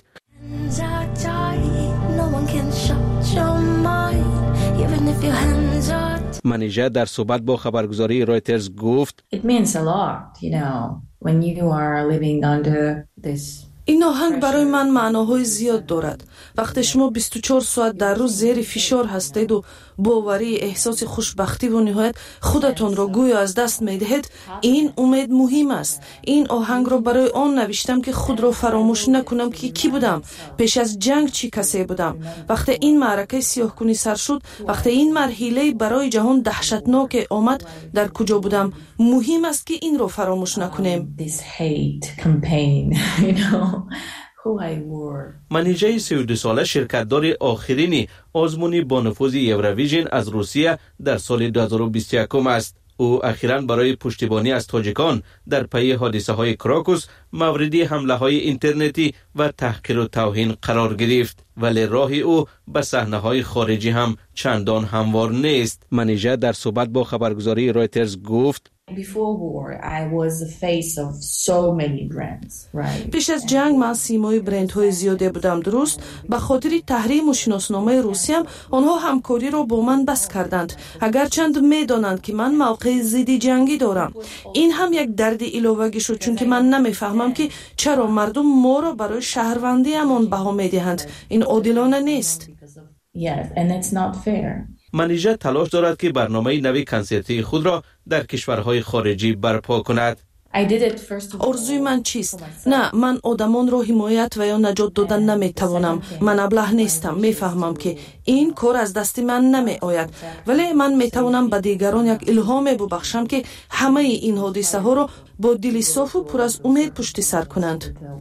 منیژه در صحبت با خبرگزاری رایترز گفت It means a lot, you know, when you are living under this این آهنگ برای من معناهای زیاد دارد. وقتی شما بیست و چهار ساعت در روز زیر فشار هستید و باوری احساس خوشبختی و نهایت خودتون را گویا از دست میدهید، این امید مهم است. این آهنگ را برای آن نوشتم که خود را فراموش نکنم که کی بودم، پیش از جنگ چی کسی بودم، وقتی این معرکه سیاه‌کنی سر شد، وقتی این مرحله برای جهان دهشتناک آمد، در کجا بودم. مهم است که این را فراموش نکنیم. this hate campaign, you know. منیژه سی و دو ساله شرکتدار آخرین آزمون با نفوذ یورویژن از روسیه در سال دو هزار و بیست و یک است. او اخیراً برای پشتیبانی از تاجیکان در پی حادثه های کراکوس مورد حمله های اینترنتی و تحقیر و توهین قرار گرفت، ولی راه او به صحنه های خارجی هم چندان هموار نیست. منیژه در صحبت با خبرگزاری رایترز گفت Before war, I was the face of so many brands, right? پیش از جنگ من سیمای برندهای زیاده بودم، درست؟ به خاطر تحریم و شناسنامه روسیه آنها همکاری را با من بس کردند، اگرچند میدانند که من موقع ضد جنگی دارم. این هم یک درد علاوه شد، چون که من نمیفهمم که چرا مردم ما را برای شهروندی امان بها میدهند. این عادلانه نیست. Yes, and it's not fair. منیژه تلاش دارد که برنامه نوی کنسرتی خود را در کشورهای خارجی برپا کند. орзуи ман чист? На, ман одамонро ҳимоят ва ё наҷот додан наметавонам. Ман аблаҳ нестам, мефаҳмам ки ин кор аз дасти ман намеояд, вале ман метавонам ба дигарон як илҳоме бубахшам ки ҳамаи ин ҳодисаҳоро бо дили софу пур аз умед пушти сар кунанд.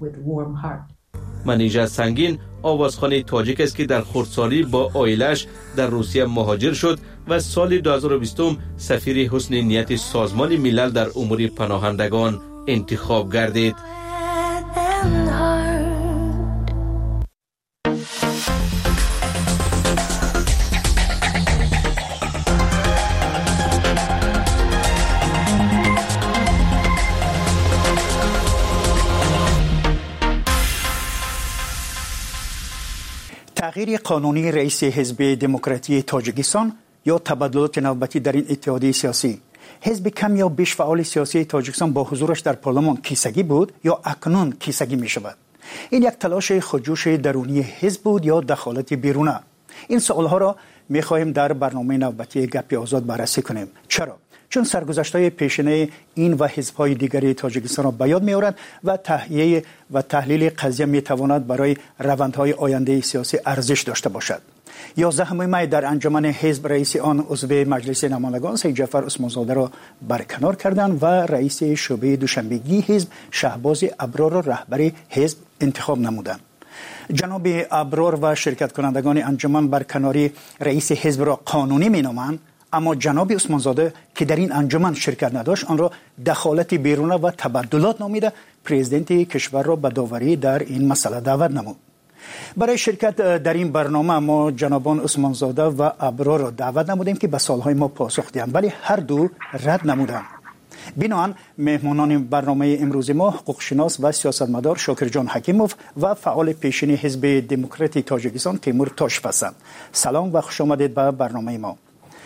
манижа сангин овозхони тоҷик аст ки дар хурдсолӣ бо оилааш дар русия муҳоҷир шуд ва соли ду ҳазору бистум сафири ҳусни нияти созмони милал дар умури паноҳандагон интихоб гардид. تغییر قانونی رئیس حزب دموکراتی تاجیکستان یا تبادلات نوبتی در این اتحادیه سیاسی، حزب کم یا بیش فعال سیاسی تاجیکستان با حضورش در پارلمان کیسگی بود یا اکنون کیسگی می شود؟ این یک تلاش خودجوش درونی حزب بود یا دخالت بیرونه؟ این سوالها را می خواهیم در برنامه نوبتی گپ آزاد بررسی کنیم. چرا؟ چون سرگذشت‌های پیشینه این و حزب‌های دیگری تاجیکستان را به یاد می‌آورد و تحلیل و تحلیل قضیه می‌تواند برای روندهای آینده سیاسی ارزش داشته باشد. یازدهم می در انجمن حزب رئیس آن عضو مجلس نمایندگان سید جعفر عثمانزاده را برکنار کردند و رئیس شعبه دوشنبگی حزب شهباز ابرار را رهبر حزب انتخاب نمودند. جناب ابرار و شرکت کنندگان انجمن برکناری رئیس حزب را قانونی می‌نامند، اما جناب عثمانزاده که در این انجمن شرکت نداشت آن را دخالت بیرونه و تبادلات نامیده پرزیدنت کشور را به داوری در این مسئله دعوت نمود. برای شرکت در این برنامه ما جنابان عثمانزاده و ابرار را دعوت نمودیم که به سوالهای ما پاسخ دهند، ولی هر دو رد نمودند. بنابراین مهمانان برنامه امروز ما حقوقشناس و سیاستمدار شاکرجان حکیموف و فعال پیشین حزب دموکراتی تاجیکستان تیمور تاشف هستند. سلام و خوش آمدید به برنامه ما.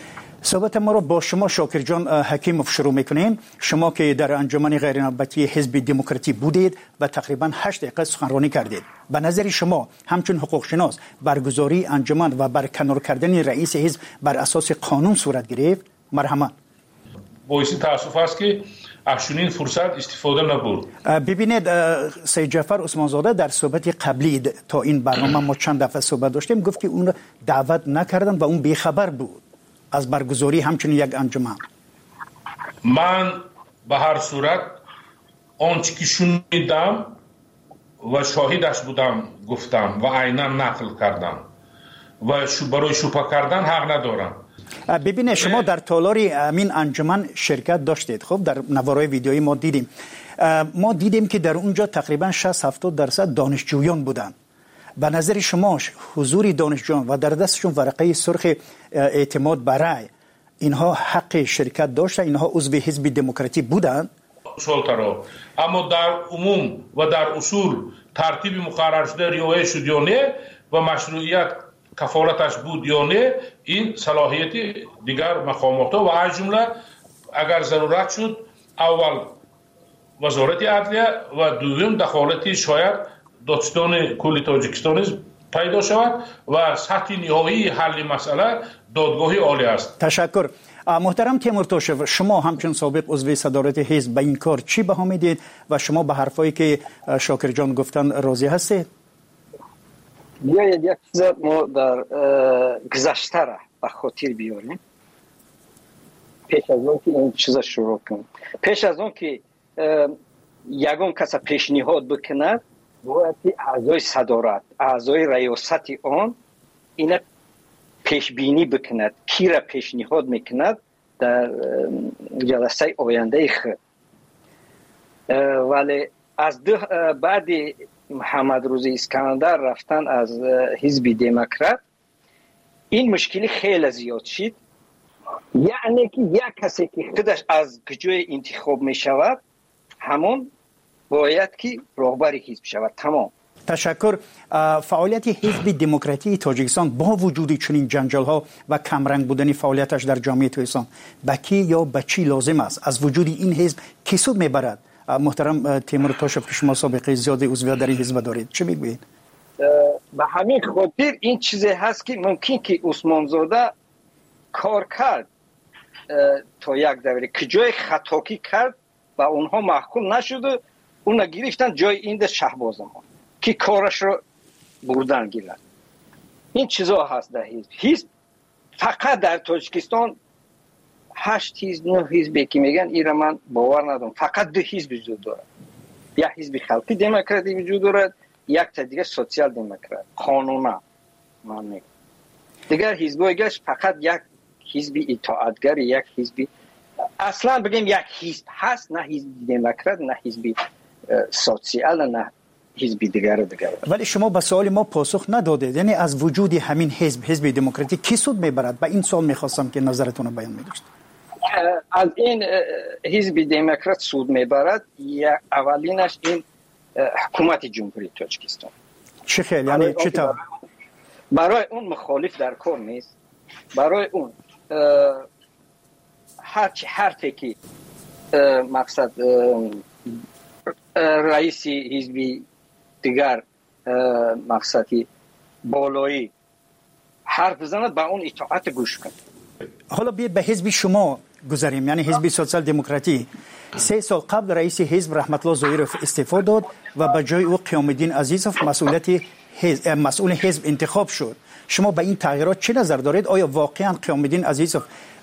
صحبت ما را با شما شاکرجان حکیموف شروع میکنیم. شما که در انجمن غیرنوبتی حزب دموکراتی بودید و تقریبا هشت دقیقه سخنرانی کردید، به نظر شما همچون حقوق شناس برگزاری انجمن و برکنار کردن رئیس حزب بر اساس قانون صورت گرفت؟ مرحمت. باعث تاسف است که اکنون فرصت استفاده نبود. ببینید سید جعفر عثمانزاده در صحبت قبلی تا این برنامه ما چند دفعه صحبت داشتیم گفت که اون دعوت نکردن و اون بیخبر بود از برگزاری همچنین یک انجمن. من به هر صورت آنچه که شنیدم و شاهدش بودم گفتم و عینا نقل کردم و برای شوپه کردن حق ندارم. ببینید شما در تالار امین انجمن شرکت داشتید. خب در نوارای ویدیویی ما دیدیم ما دیدیم که در اونجا تقریبا شصت هفتاد درصد دانشجویان بودند. به نظر شما حضور دانشجویان و در دستشون ورقه سرخ اعتماد برای اینها حق شرکت داشتن؟ اینها عضو حزب دموکراتی بودند؟ سوالترا اما در عموم و در اصول ترتیب مقرر شده رعایت شد یا نه و مشروعیت کفالتش بود یا نه، این صلاحیت دیگر مقامات و از جمله اگر ضرورت شد اول وزارت عدلیه و دوم دخالت شاید دادستان کل تاجیکستان پیدا شود و سطح نهایی حل مسئله دادگاه عالی است. تشکر. محترم تیمور تاشف، شما همچون سابق عضو صدارت حزب به این کار چی بها میدید و شما به حرفایی که شاکر جان گفتن راضی هستید؟ بیایید یک چیز ما در گذشته را به خاطر بیاریم پیش از اون که این چیز شروع کنیم. پیش از اون که یگان کس پیشنهاد بکند باید اعضای صدارت، اعضای ریاست آن این پیش بینی بکند کی را پیشنهاد میکند در جلسه آینده خود. ولی از بعد محمد روزی اسکندر رفتن از حزب دموکرات این مشکلی خیلی زیاد شد. یعنی که یک کسی که خودش از گجوی انتخاب می شود همون باید که رهبر حزب شود. تمام. تشکر. فعالیت حزب دموکراتی تاجیکستان با وجود چنین جنجال ها و کمرنگ بودن فعالیتش در جامعه تاجیکستان به کی یا به چی لازم است؟ از وجود این حزب کی سود میبرد؟ محترم تیمور تاشف که شما سابقه زیاد عضویت در این حزب دارید، چه میگویید؟ به همین خاطر این چیزی هست که ممکن که عثمانزاده کار کرد تا یک دوره که جای خطاکی کرد و اونها محکوم نشد، اون گرفتن جای این شهبازمان که کارش رو بردن گیرند. این چیزا هست در حزب. حزب فقط در تاجیکستان هشت حزب نه حزبی که میگن ایران من باور ندارم. فقط دو حزب وجود دارد. یک حزب خلقی دموکراتی وجود دارد، یک تا دیگه سوسیال دموکرات قانونا. من میگم دیگر حزبای گشت فقط یک حزب اطاعتگر، یک حزب اصلا بگیم یک حزب هست، نه حزب دموکرات نه حزب سوسیال نه حزب دیگر دیگر. ولی شما به سوال ما پاسخ ندادید، یعنی از وجود همین حزب حزب دموکراتی کی سود میبرد؟ به این سوال میخواستم که نظرتون رو بیان می‌داشت. از این حزب دموکرات سود میبرد یا اولینش این حکومت جمهوری تاجیکستان. چه خیلی یعنی چه تا برای اون مخالف در کار نیست، برای اون هر چی حرفی که مقصد رئیس حزب دیگر مقصدی بالایی حرف بزنه با اون اطاعت گوش کن. حالا بیاید به حزب شما گذاریم، یعنی حزب سوسیال دموکراتی. سه سال قبل رئیس حزب رحمت الله ظاهرов استعفا داد و به جای او قیام الدین عزیزov مسئولیت حزب مسئول حزب انتخاب شد. شما به این تغییرات چه نظر دارید؟ آیا واقعا قیام الدین عزیزov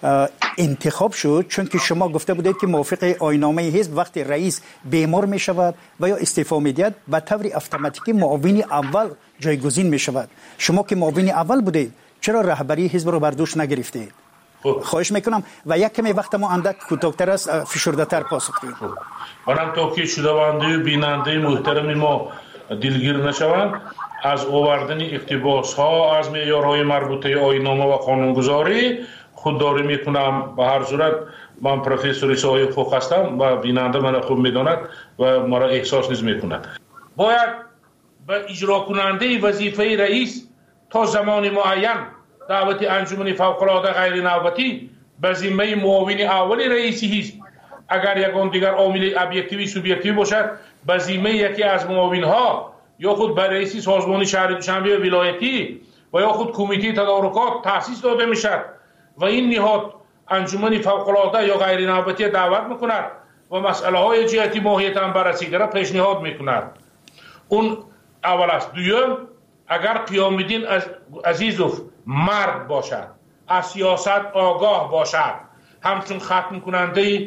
انتخاب شد چون که شما گفته بودید که موافق آیین‌نامه حزب وقتی رئیس بیمار می شود و یا استعفا میدهد به طور اتوماتیکی معاون اول جایگزین می شود؟ شما که معاون اول بودید چرا رهبری حزب رو بر دوش نگرفتید؟ خواهش میکنم و یک کمی وقت ما اندک کوتاه‌تر است، فشرده‌تر پاسخ بدید. منم توکی شنونده و بیننده محترم ما دلگیر نشوند از آوردن اقتباس ها از معیارهای مربوطه آیین‌نامه و قانونگذاری خودداری میکنم. به هر صورت من پروفسور سایه فوق هستم و بیننده من خوب میداند و مرا احساس نیز میکند. باید به اجرا کننده وظیفه رئیس تا زمان معین دعوت انجمن فوق‌العاده غیر نوبتی به ذمه معاون اول رئیس حزب اگر یگان دیگر عامل ابجکتیوی سوبژکتیوی باشد به ذمه یکی از معاون‌ها یا خود به رئیس سازمان شهر دوشنبه ولایتی و یا خود کمیته تدارکات تأسیس داده میشد و این نهاد انجمن فوق‌العاده یا غیر نوبتی دعوت میکند و مسئله های جهتی ماهیت هم بررسی را پیشنهاد میکند. اون اول است. دوم، اگر قیام الدین عزیزov مرد باشد، از سیاست آگاه باشد، همچون ختم کننده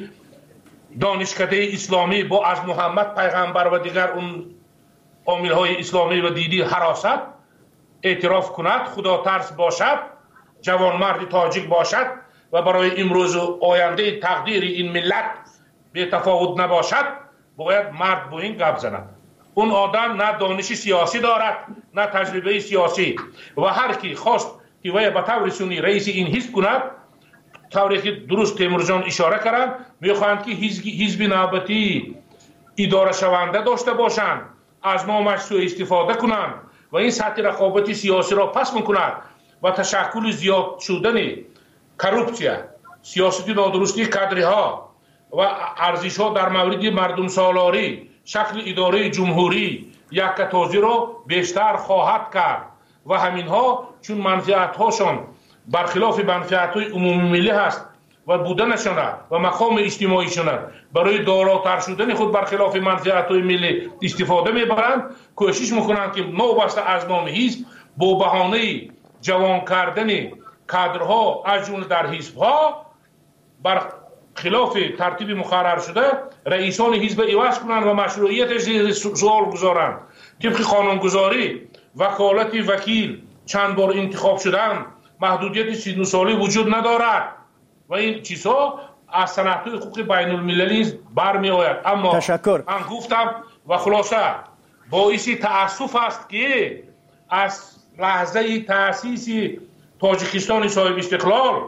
دانشکده اسلامی با از محمد پیغمبر و دیگر اون عامل های اسلامی و دینی حراست اعتراف کند، خدا ترس باشد، جوان مرد تاجیک باشد و برای امروز و آینده تقدیر این ملت به تفاوت نباشد، باید مرد با این گپ زند. اون آدم نه دانش سیاسی دارد نه تجربه سیاسی و هر کی خواست که وی به طور سنی رئیس این حزب کند، طوری که درست تیمور جان اشاره کردند، میخواهند که حزب نوبتی اداره شونده داشته باشند، از نامش سوء استفاده کنند و این سطح رقابت سیاسی را پس میکند و تشکل زیاد شدن کروپسیا، سیاست نادرستی کادرها و ارزش ها در مورد مردم سالاری، شکل اداره جمهوری یک کتازی را بیشتر خواهد کرد و همین ها چون منفعت هاشون برخلاف منفعت های عمومی ملی هست و بودنشان و مقام اجتماعیشان برای داراتر شدن خود برخلاف منفعت های ملی استفاده میبرند، کوشش میکنند که نوبسته از نام حزب با بهانه جوان کردن کادرها از جمله در حزب ها بر خلاف ترتیب مقرر شده رئیسان حزب عوض کنند و مشروعیت سوال گذارند. طبق قانونگذاری وکالت وکیل چند بار انتخاب شدن، محدودیت سی و نه ساله وجود ندارد و این چیزها از سنت‌های حقوق بین المللی برمی آید. اما تشکر. من گفتم و خلاصه باعث تأسف است که از لحظه تأسیس تاجیکستان صاحب استقلال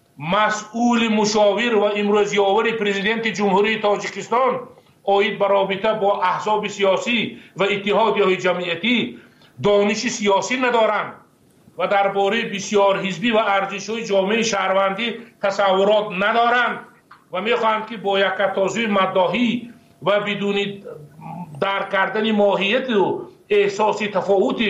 مسئول مشاور و امروزیاور پرزیدنت جمهوری تاجیکستان آید به رابطه با احزاب سیاسی و اتحادیه‌های جمعیتی دانش سیاسی ندارند و درباره بسیار حزبی و ارزش‌های جامعه شهروندی تصورات ندارند و می‌خواهند که با یک کتازی مداحی و بدون درک کردن ماهیت و احساس تفاوت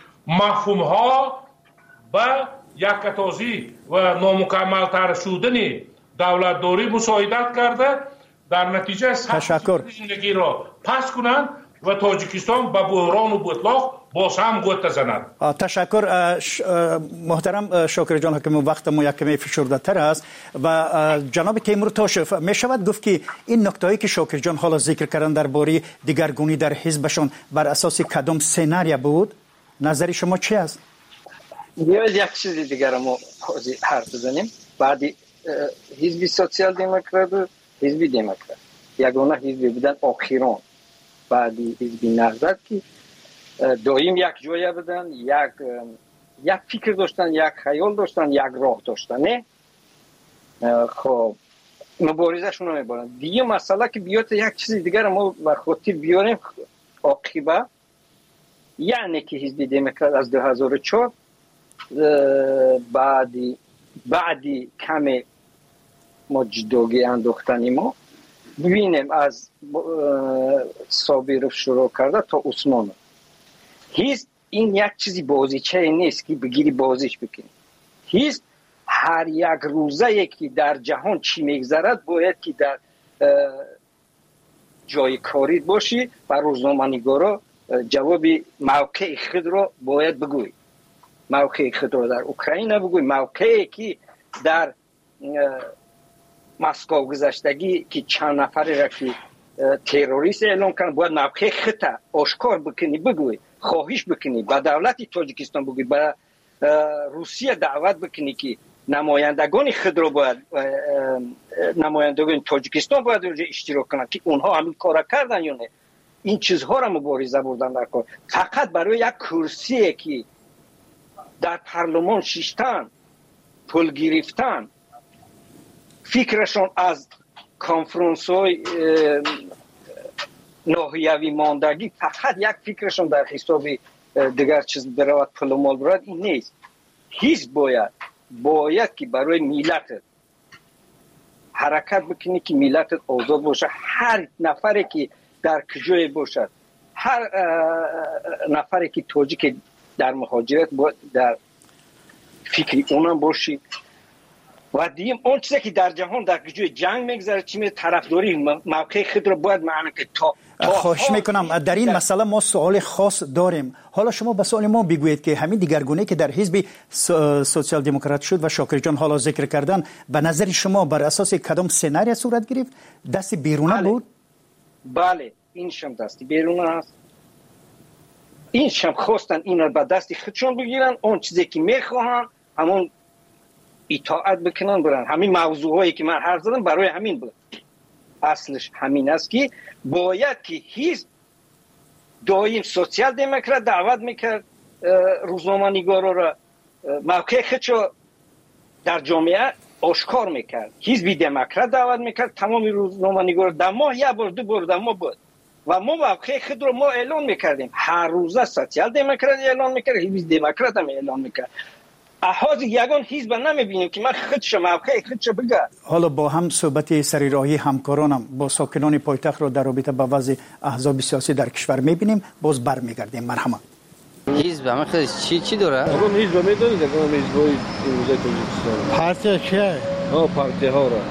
مفهوم‌ها و یک کتازی و نامکمل‌تر شدن دولتداری مساعدت کرده در نتیجه سخت زندگی را پس کنند و تاجیکستان به بحران و اطلاق باز هم گوت زند. تشکر محترم شاکر جان حکیم. وقت ما یک کمی فشرده تر است و جناب تیمور تاشف می شود گفت که این نکتهایی که شاکر جان حالا ذکر کردن درباره دیگرگونی در حزبشون بر اساس کدام سناریو بود؟ نظر شما چی است؟ بیاید یک چیز دیگر ما حرف بزنیم. بعدی حزب سوسیال دموکرات و حزب دموکرات یگانه حزب بودن آخران. بعدی حزب نهضت که دائم یک جای بودن، یک یک فکر داشتن، یک خیال داشتن، یک راه داشتن. نه خب مبارزه شون رو میبرن. دیگه مسئله که بیاد یک چیز دیگر ما به خاطر بیاریم عاقبه، یعنی که حزب دموکرات از دو هزار و چهار بعدی بعدی کمی ما جداگی انداختنی ما ببینیم از صابر شروع کرده تا عثمان. هیچ این یک چیزی بازیچه نیست که بگیری بازیش بکنی. هیچ هر یک روزه یکی در جهان چی میگذرد باید که در جای کاری باشی و روزنامه‌نگارا جواب موقع خود را باید بگوی. موقع خود را در اوکراین بگوی، موقعی که در مسکو گذشتگی که چند نفری را که تروریست اعلام کردن باید موقع خود آشکار بکنی، بگوی، خواهش بکنی، به دولت تاجیکستان بگوی، به روسیه دعوت بکنی که نمایندگان خود را باید نمایندگان تاجیکستان باید اشتراک کنند که اونها همین کار کردن یا نه. این چیزها را مبارزه بردن در کار. فقط برای یک کرسی که در پارلمان شیشتن پول گرفتن فکرشون از کنفرانس های ناحیوی ماندگی فقط یک فکرشون در حساب دیگر چیز برود پول و مال برود این نیست. هیچ باید باید که برای ملت حرکت بکنی که ملت آزاد باشه. هر نفری که در کجای باشد، هر نفری که تاجیک در مهاجرت باید در فکری اونم باشی. و دیم اون چیزی که در جهان در کجای جنگ میگذره چی می طرفداری موقع خود رو باید معنی که تا خواهش میکنم در این مسئله ما سوال خاص داریم. حالا شما به سوال ما بگویید که همین دیگرگونی که در حزب سوسیال دموکرات شد و شاکر جان حالا ذکر کردن به نظر شما بر اساس کدام سناریو صورت گرفت؟ دست بیرونه بله. بود؟ بله این شم دستی بیرونه هست. این شم خواستن این رو به دستی خودشون بگیرن، اون چیزی که میخواهن همون اطاعت بکنن برن. همین موضوعایی که من حرف زدم برای همین بود. اصلش همین است که باید که هیچ دایم سوسیال دموکرات دعوت میکرد روزنامه‌نگارا را موقع خودشو در جامعه آشکار میکرد. حزب دموکرات دعوت میکرد تمام روزنامه‌نگارا در ماه یک بار دو بار در ماه بود و ما موقع خود رو ما اعلان میکردیم. هر روزه سوسیال دموکرات اعلان میکرد، حزب دموکرات هم اعلان میکرد. احاز یگان حزب نمیبینیم که من خودش موقع خودش بگه. حالا با هم صحبت سری راهی همکارانم با ساکنان پایتخت رو در رابطه با وضع احزاب سیاسی در کشور میبینیم. باز برمیگردیم. مرحبا. حزب هم خودش چی چی داره؟ آقا حزب میدونید آقا حزبای امروزه تاجیکستان پارتی چیه؟ ها پارتی ها را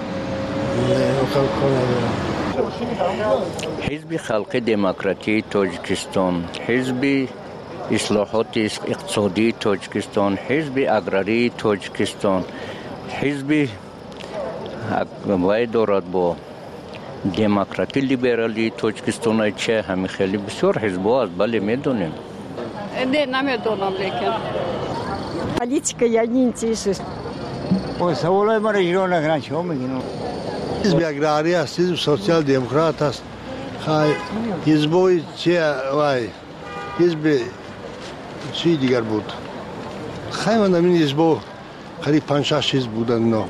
حزب خلق دموکراتی تاجیکستان، حزب اصلاحات اقتصادی تاجیکستان، حزب اگراری تاجیکستان، حزب وای دارد با دموکراتی لیبرالی تاجیکستان چه همین خیلی بسیار حزب‌ها است. بله میدونیم. نه نمیدونم لیکن پالیتیکا یعنی این چیزه. او سوالای من ایران نگران چه میگین؟ حزب اگراری است، حزب سوسیال دموکرات است. خای حزبای چه وای حزب چی دیگر بود؟ خیلی من این حزب قریب پنج شش حزب بودن. نه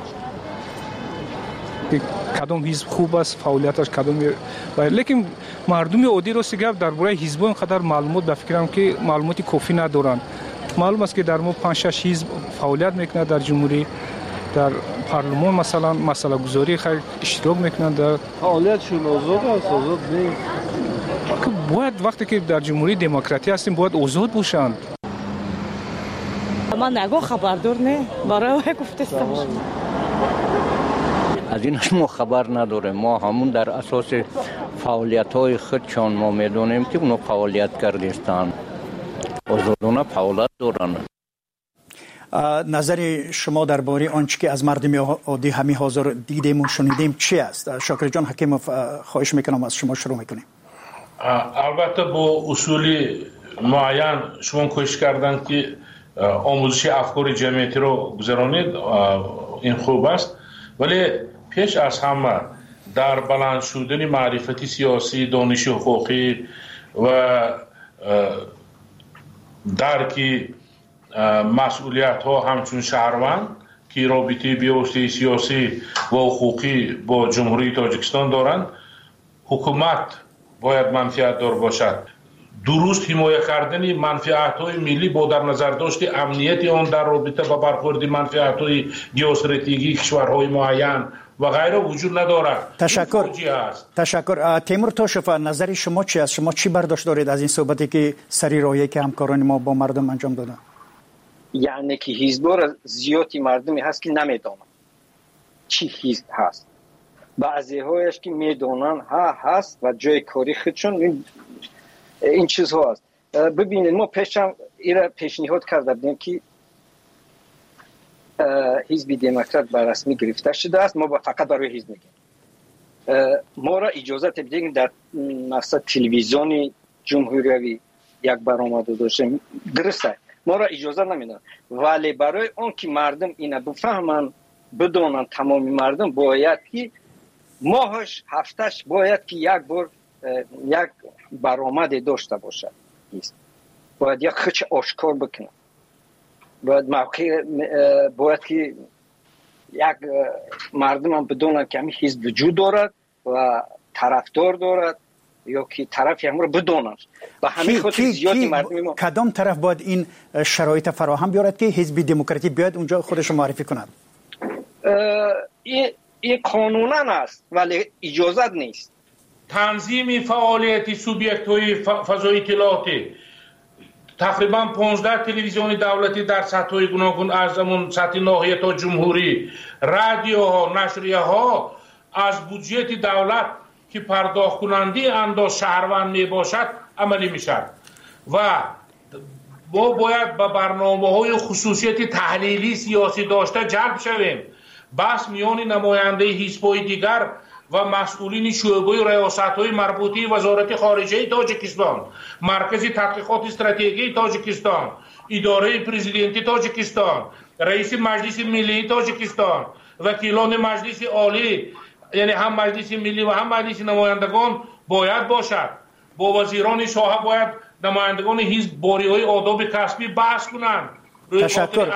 کدام حزب خوب است فعالیتش کدام باید، لیکن مردم عادی رو سیگر درباره حزب اینقدر معلومات به فکرم که معلوماتی کافی ندارن. معلوم است که در ما پنج شش حزب فعالیت میکنه در جمهوری، در پارلمان مثلا مسئله گذاری خیلی اشتراک میکنن در فعالیتشون آزاد است. آزاد نیست. باید وقتی که در جمهوری دموکراتی هستیم باید آزاد باشند. من نگاه خبردار نه برای گفتستم. از اینش ما خبر نداریم. ما همون در اساس فعالیت های خودشان ما میدونیم که اونو فعالیت کردستان آزادانه فعالیت دارن. نظر شما درباره آنچه که از مردم عادی همین حاضر دیدیم و شنیدیم چی است؟ شاکر جان حکیموف خواهش میکنم از شما شروع میکنیم. البته با اصول معین شما کوشش کردن که آموزش افکار جمعیتی رو گذرانید، این خوب است، ولی پیش از همه در بلند شدن معرفتی سیاسی، دانش حقوقی و درک مسئولیت ها همچون شهروند که رابطه بیوسته سیاسی و حقوقی با جمهوری تاجیکستان دارند، حکومت باید منفعت دار باشد. درست حمایت کردن منفعت های ملی با در نظر داشت امنیت آن در رابطه با برخورد منفعت های جیوستراتژیکی کشورهای معین و غیره وجود ندارد. تشکر. تشکر. تیمور توشف، نظر شما چی است؟ شما چی برداشت دارید از این صحبتی که سری رایه که همکاران ما با مردم انجام دادن؟ یعنی که حزب زیادی مردمی هست که نمیدونن چی حزب هست، بعضی هایش که میدونن ها هست و جای کاری خودشون این, این چیز ها هست. ببینید ما پیشم ایره پیشنهاد کرده بودیم که حزب دموکرات به رسمی گرفته شده است، ما فقط برای حزب میگیم. ما را اجازه بدید در مثلا تلویزیون جمهوری یک برآمده داشتیم، درسته ما را اجازه نمیدن، ولی برای اون که مردم اینا بفهمن بدونن، تمام مردم باید که ماهش هفتش باید که یک بار یک برآمده داشته باشد، باید یک خچ آشکار بکنن، باید موقع باید که یک مردم هم بدونن که همین حزب وجود دارد و طرفدار دارد یا که طرفی هم رو بدونن و همین خود زیادی مردم ما. کدام طرف باید این شرایط فراهم بیارد که حزب دموکراتی بیاد اونجا خودش معرفی کند؟ این این قانونا است ولی اجازت نیست. تنظیم فعالیت سوبیکت های فضای اطلاعاتی، تقریبا پانزده تلویزیون دولتی در سطح گوناگون از همون سطح ناحیه تا جمهوری، رادیوها، نشریه ها از بودجه دولت که پرداخت کننده انداز شهروند می باشد عملی می شد و ما باید به برنامه های خصوصیت تحلیلی سیاسی داشته جلب شویم. بس میان نماینده حزب‌های دیگر و مسئولین شعبه ریاست‌های مربوطه وزارت خارجه تاجیکستان، مرکز تحقیقات استراتژی تاجیکستان، اداره پرزیدنتی تاجیکستان، رئیس مجلس ملی تاجیکستان، وکیلان مجلس عالی، یعنی هم مجلس ملی و هم مجلس نمایندگان باید باشد. با وزیران ساحه باید نمایندگان حزب باری‌های آداب کسبی بحث کنند. تشکر.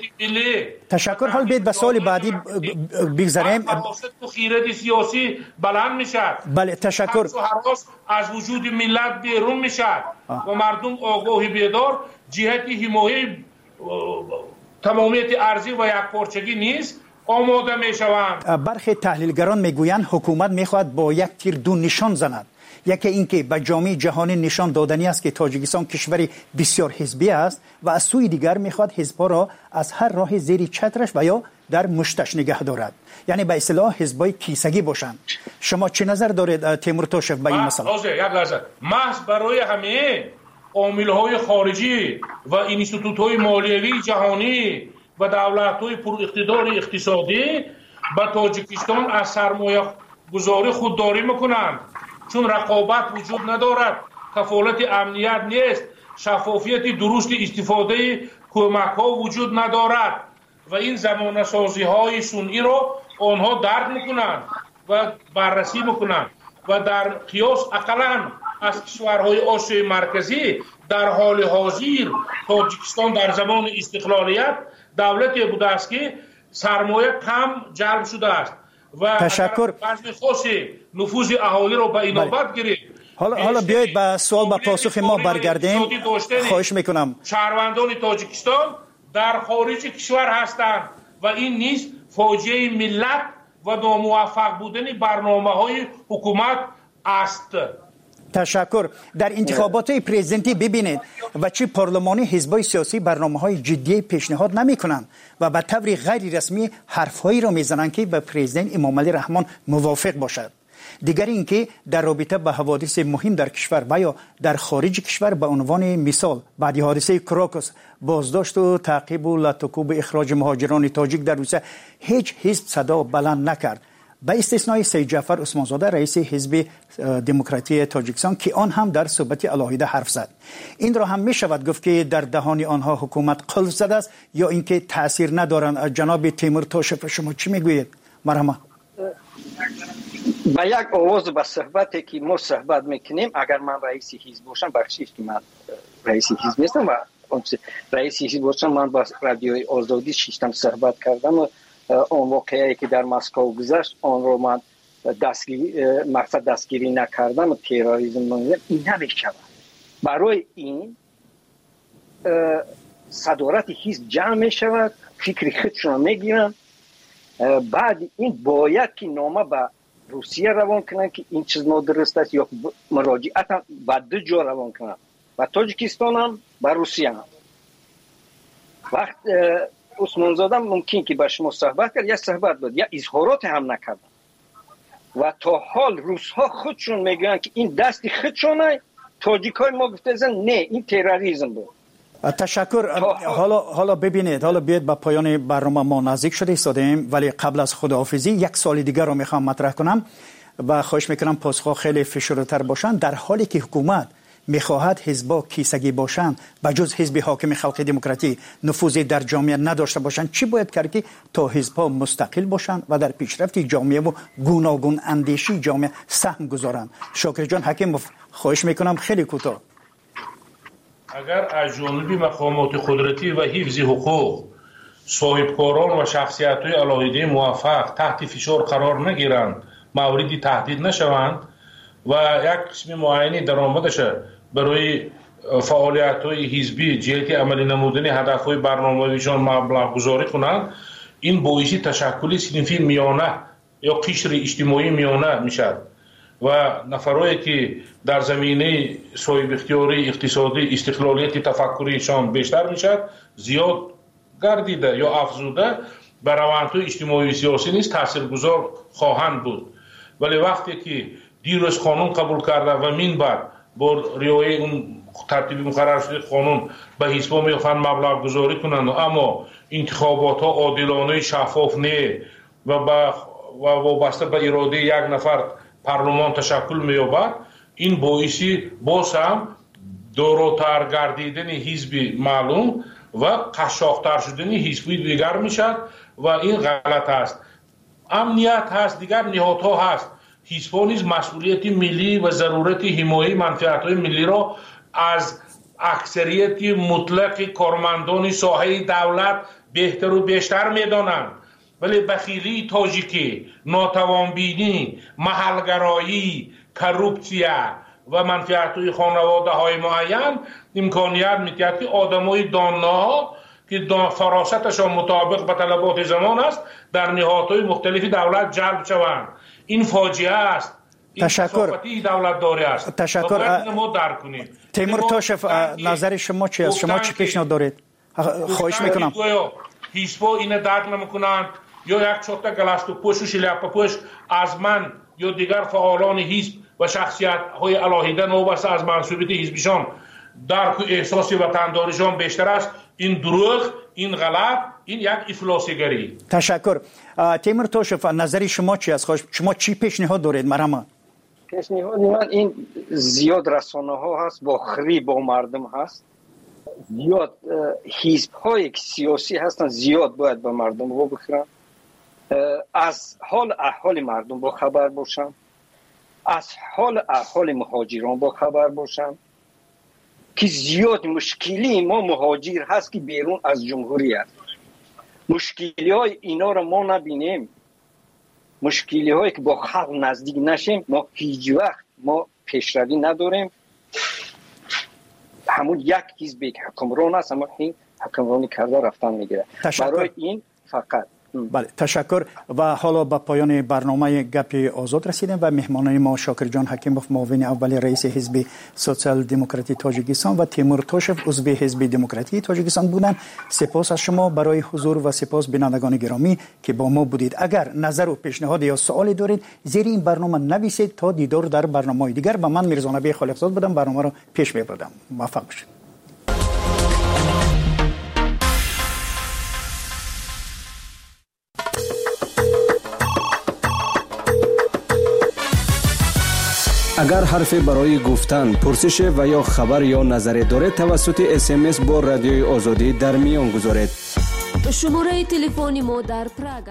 تشکر. حال بیت به سوال بعدی بگذاریم. تو خیرات سیاسی بلند میشد. بله تشکر. از وجود ملت بیرون میشد و مردم آگاه بیدار جهت حمایت تمامیت ارضی و یکپارچگی نیست آماده میشوند. برخی تحلیلگران میگویند حکومت میخواهد با یک تیر دو نشان زند. یکی اینکه به جامعه جهانی نشان دادنی است که تاجیکستان کشوری بسیار حزبی است و از سوی دیگر میخواد حزب‌ها را از هر راه زیر چترش و یا در مشتش نگه دارد، یعنی به اصطلاح حزب‌های کیسگی باشند. شما چه نظر دارید تیمور توشف به این مسئله؟ یک لحظه، محض برای همه عامل‌های خارجی و اینستیتوت‌های مالیوی جهانی و دولت‌های پر اقتدار اقتصادی به تاجیکستان از سرمایه گذاری خودداری میکنند، چون رقابت وجود ندارد، کفالت امنیت نیست، شفافیت درست استفاده کمک ها وجود ندارد و این زمانه سازی های سنئی را آنها درک میکنند و بررسی میکنند و در قیاس اقلا از کشورهای آسیای مرکزی در حال حاضر تاجیکستان در زمان استقلالیت دولتی بوده است که سرمایه کم جلب شده است و تشکر. بعضی خاصی نفوذ اهالی رو به اینابت گرفت. حالا حالا بیایید به سوال با پاسخ ما برگردیم. خواهش میکنم. شهروندان تاجیکستان در خارج کشور هستند و این نیست فاجعه ملت و ناموفق بودن برنامه های حکومت است. تشکر. در انتخابات پرزیدنتی ببینید و چی پارلمانی حزبای سیاسی برنامه‌های جدی پیشنهاد نمی‌کنند و به طور غیر رسمی حرف‌هایی را می‌زنند که به پرزیدنت امام علی رحمان موافق باشد. دیگر اینکه در رابطه با حوادث مهم در کشور و یا در خارج کشور به عنوان مثال بعد حادثه کراکوس، بازداشت و تعقیب و لطکوب اخراج مهاجران تاجیک در روسیه هیچ حزب صدا بلند نکرد، به استثنای سید جعفر عثمانزاده رئیس حزب دموکراتی تاجیکستان که آن هم در صحبت علاهیده حرف زد. این را هم می شود گفت که در دهان آنها حکومت قلب زده است یا اینکه تاثیر ندارند. جناب تیمور توشف شما چی میگویید؟ مرحبا. با یک آواز به صحبتی که ما صحبت میکنیم، اگر من رئیس حزب باشم، بخشید که من رئیس حزب نیستم و رئیس حزب باشم، من با رادیوی آزادی شیشتم صحبت کردم و اون واقعی که در مسکو گذشت آن رو من دستگیری مقصد دستگیری نکردم و تروریسم نمیدونم، این نمیشود. برای این صدارت حزب جمع میشود، فکر خودشون میگیرن، بعد این باید که نامه به روسیه روان کنن که این چیز نادرست است یا مراجعت هم به دو جا روان کنن، و تاجیکستان هم به روسیه هم. وقت عثمانزاده ممکن که با شما صحبت کرد، یا صحبت بود یا اظهارات هم نکردن و تا حال روس‌ها خودشون میگن که این دستی خودشونه، تاجیکای ما گفتن نه این تروریسم بود. تشکر. حالا حالا ببینید، حالا بیاید به پایان برنامه ما نزدیک شده ایستادیم، ولی قبل از خداحافظی یک سوال دیگر رو میخوام مطرح کنم و خواهش میکنم پاسخ خیلی فشرده‌تر باشن. در حالی که حکومت میخواهد حزبا کیسگی باشند و جز حزب حاکم خلق دموکراتی نفوذی در جامعه نداشته باشند، چی باید کرد که تا حزبا مستقل باشند و در پیشرفت جامعه و گوناگون اندیشی جامعه سهم گذارند؟ شاکر جان حکیم، خواهش میکنم خیلی کوتاه. اگر از جانب مقامات قدرتی و حفظ حقوق صاحبکاران و شخصیت‌های علاهیده موفق تحت فشار قرار نگیرند، موردی تهدید نشوند و یک قسم معینی درآمدش برای فعالیت‌های حزبی جهت عملی نمودن هدف‌های برنامه‌ایشان مبلغ گذاری کنند، این باعث تشکل صنفی میانه یا قشر اجتماعی میانه میشد و نفرایی که در زمینه صاحب اختیاری اقتصادی استقلالیت تفکریشان بیشتر میشد، زیاد گردیده یا افزوده بر روندهای اجتماعی و سیاسی نیز تاثیرگذار خواهند بود. ولی وقتی که دیروز قانون قبول کرده و من بعد با رعایت اون ترتیب مقرر شده قانون به حزب‌ها میخوان مبلغ گذاری کنند، اما انتخابات ها عادلانه شفاف نه و با و وابسته به اراده یک نفر پارلمان تشکل می‌یابد، این باعثی باز هم دوراتر گردیدن حزب معلوم و قشاق‌تر شدن حزبی دیگر میشد و این غلط است. امنیت هست، دیگر نهادها هست. حزب‌ها نیز مسئولیت ملی و ضرورت حمایت منفعت‌های ملی را از اکثریت مطلق کارمندان ساحه دولت بهتر و بیشتر می‌دانند. ولی بخیلی تاجیکی، ناتوانبینی، محلگرایی، کروپسیا و منفعت‌های خانواده‌های معین امکانیت می‌دهد که آدم‌های دانا که فراستشان مطابق به طلبات زمان است در نهادهای مختلف دولت جلب شوند. این فاجعه است. این تشکر. دولت داری است. تشکر. ما درک کنیم. تیمور توشف، نظر شما چی است؟ شما چی پیشنهاد دارید؟ خواهش میکنم. حزب‌ها این درک نمی‌کنند یا یک چوتا گلاست و پوش و شلیاپا پوش از من یا دیگر فعالان حزب و شخصیت‌های علاهیده نوبسته از منصوبیت حزبشان درک و احساس وطنداریشان بیشتر است. این دروغ، این غلط، این یک افلاسیگری. تشکر. تیمور توشف، نظر شما چی است؟ شما چی پیشنهاد دارید؟ مرحبا. پیشنهاد من این زیاد رسانه ها هست با خری با مردم هست، زیاد حزب های سیاسی هستن، زیاد باید با مردم رو بخورن، از حال احوال مردم با خبر باشن، از حال احوال مهاجران با خبر باشن که زیاد مشکلی ما مهاجر هست که بیرون از جمهوری هست. مشکلی های اینا رو ما نبینیم، مشکلی هایی که با خلق نزدیک نشیم، ما هیچ وقت ما پیشروی نداریم. همون یک حزب حکمران است، اما این حکمرانی کرده رفتن میگیره. برای این فقط بله تشکر. و حالا به پایان برنامه گپ آزاد رسیدیم و مهمانان ما شاکر جان حکیموف معاون اول رئیس حزب سوسیال دموکراتی تاجیکستان و تیمور توشف عضو حزب دموکراتی تاجیکستان بودند. سپاس از شما برای حضور و سپاس بینندگان گرامی که با ما بودید. اگر نظر و پیشنهاد یا سوالی دارید زیر این برنامه نویسید تا دیدار در برنامه‌های دیگر. و من میرزا نبی خالقزاد بودم، برنامه رو پیش ببردم. موفق باشید. اگر حرفی برای گفتن، پرسش و یا خبر یا نظری دارید توسط اس ام اس با رادیوی آزادی در میان گذارید. شماره تلفنی ما در پراگ.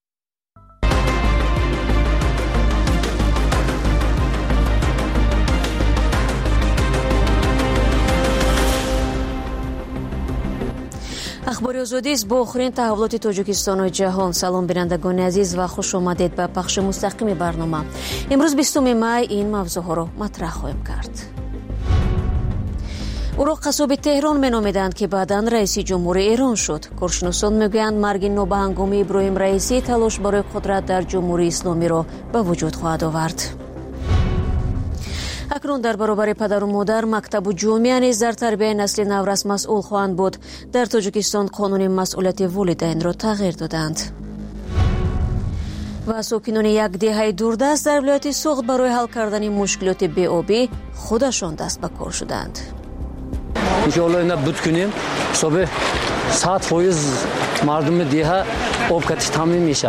اخبار آزادی است با آخرین تحولات تاجیکستان و جهان. سلام بینندگان عزیز و خوش آمدید به بخش مستقیم برنامه. امروز بیستم می این موضوع ها را مطرح خواهیم کرد. او را قصاب تهران می نامیدند که بعداً رئیس جمهوری ایران شد. کارشناسان میگویند مرگ نابهنگامی ابراهیم رئیسی تلاش برای قدرت در جمهوری اسلامی را به وجود خواهد آورد. اکنون در برابر پدر و مادر، مکتب و جامعه نیز در تربیت نسل نورس مسئول خواهند بود. در تاجیکستان قانون مسئولیت والدین را تغییر دادند. و ساکنان یک دهه دوردست در ولایت سوخت برای حل کردن مشکلات بی‌آبی خودشان دست به کار شدند. انشالله اینا بود کنیم صبح صد فایز مردم دهه آب کتش تامین میشه.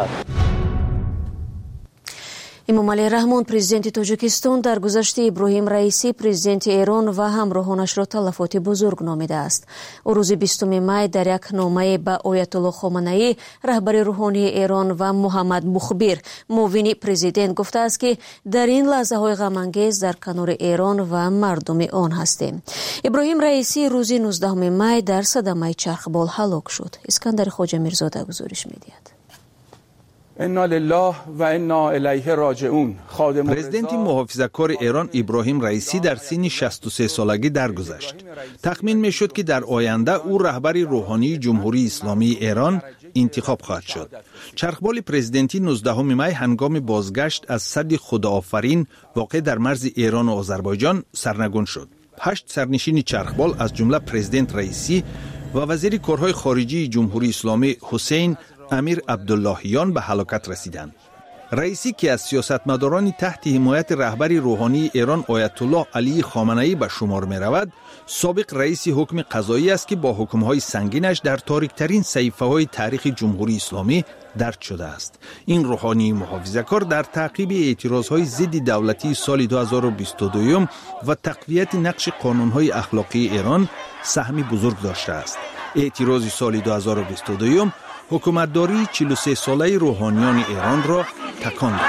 امامعلی رحمان پرزیدنت تاجیکستان در گذشته ابراهیم رئیسی پرزیدنت ایران و همراهانش را تلفات بزرگ نامیده است. او روز بیستم می در یک نامه به آیت الله خامنه‌ای رهبر روحانی ایران و محمد مخبر معاون پرزیدنت گفته است که در این لحظه های غم انگیز در کنار ایران و مردم آن هستیم. ابراهیم رئیسی روز نوزدهم می در صدمه چرخبال هلاک شد. اسکندر خواجه میرزاده گزارش می‌دهد. انا لله و انا الیه راجعون. پرزیدنت محافظه‌کار ایران ابراهیم رئیسی در سن شصت و سه سالگی درگذشت. تخمین میشد که در آینده او رهبر روحانی جمهوری اسلامی ایران انتخاب خواهد شد. چرخبال پرزیدنتی نوزدهم می هنگام بازگشت از سد خداآفرین واقع در مرز ایران و آذربایجان سرنگون شد. هشت سرنشین چرخبال از جمله پرزیدنت رئیسی و وزیر کارهای خارجی جمهوری اسلامی حسین امیر عبداللهیان به هلاکت رسیدند. رئیسی که از سیاستمداران تحت حمایت رهبر روحانی ایران آیت الله علی خامنه‌ای به شمار می رود، سابق رئیس حکم قضایی است که با حکم‌های سنگینش در تاریک‌ترین صحیفه‌های تاریخ جمهوری اسلامی درج شده است. این روحانی محافظه‌کار در تعقیب اعتراضهای ضد دولتی سال دو هزار و بیست و دو و تقویت نقش قانون‌های اخلاقی ایران سهمی بزرگ داشته است. اعتراض سال دو هزار و بیست و دو حکومتداری چهل و سه ساله روحانیان ایران را تکان داد.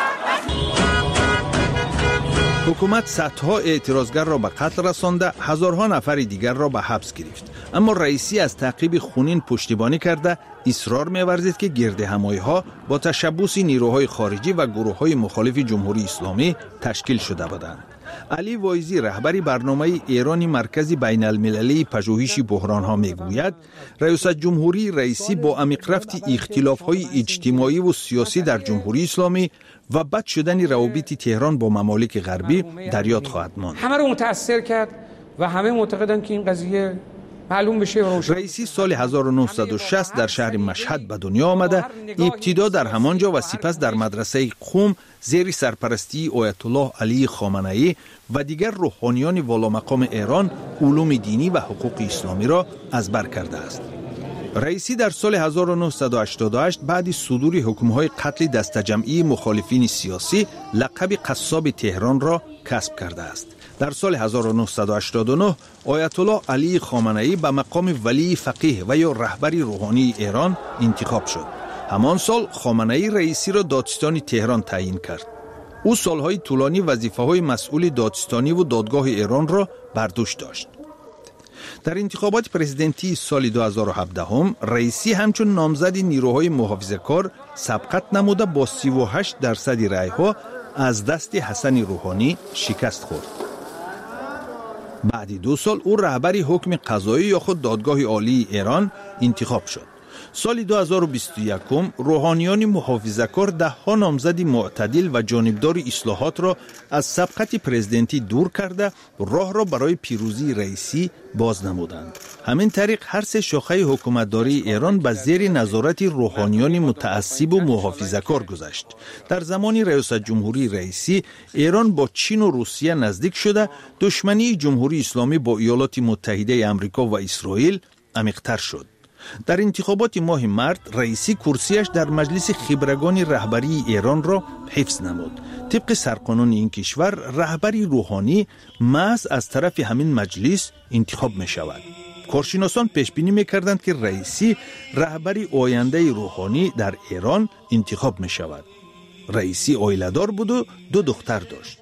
حکومت صدها اعتراضگر را به قتل رسانده، هزارها نفر دیگر را به حبس گرفت. اما رئیسی از تعقیب خونین پشتیبانی کرده اصرار می‌ورزید که گردهمایی‌ها با تشبث نیروهای خارجی و گروه‌های مخالف جمهوری اسلامی تشکیل شده بودند. علی وایزی رهبر برنامه ایرانی مرکزی بین المللی پژوهش بحران‌ها میگوید رئیس جمهوری رئیسی با عمیق‌رفت اختلاف‌های اجتماعی و سیاسی در جمهوری اسلامی و بد شدن روابط تهران با ممالک غربی در یاد خواهد ماند. همه رو متاثر کرد و همه معتقدن که این قضیه معلوم بشه. رئیسی سال هزار و نهصد و شصت در شهر مشهد به دنیا آمده، ابتدا در همانجا و سپس در مدرسه قم زیر سرپرستی آیت الله علی خامنه‌ای و دیگر روحانیان والامقام ایران علوم دینی و حقوق اسلامی را از بر کرده است. رئیسی در سال هزار و نهصد و هشتاد و هشت بعد صدور حکم‌های قتل دسته‌جمعی مخالفین سیاسی لقب قصاب تهران را کسب کرده است. در سال هزار و نهصد و هشتاد و نه آیت الله علی خامنه‌ای به مقام ولی فقیه و یا رهبر روحانی ایران انتخاب شد. همان سال خامنه‌ای رئیسی را دادستان تهران تعیین کرد. او سالهای طولانی وظیفه‌های مسئول دادستانی و دادگاه ایران را بر دوش داشت. در انتخابات پرزیدنتی سال دو هزار و هفده هم رئیسی همچون نامزد نیروهای محافظه‌کار سبقت نموده با سی و هشت درصد رأی‌ها از دست حسن روحانی شکست خورد. بعد دو سال او رهبر حکم قضایی یا خود دادگاه عالی ایران انتخاب شد. سال دو هزار و بیست و یک روحانیان محافظه‌کار ده ها نامزد معتدل و جانبدار اصلاحات را از سبقت پرزیدنتی دور کرده راه را برای پیروزی رئیسی باز نمودند. همین طریق هر سه شاخه حکومتداری ایران به زیر نظارت روحانیان متعصب و محافظه‌کار گذشت. در زمان ریاست جمهوری رئیسی ایران با چین و روسیه نزدیک شده، دشمنی جمهوری اسلامی با ایالات متحده آمریکا و اسرائیل عمیق‌تر شد. در انتخابات ماه مارس رئیسی کرسیش در مجلس خبرگان رهبری ایران را حفظ نمود. طبق سرقانون این کشور رهبری روحانی محض از طرف همین مجلس انتخاب می شود. کارشناسان پیش بینی می کردند که رئیسی رهبری آینده روحانی در ایران انتخاب می شود. رئیسی عائله‌دار بود و دو دختر داشت.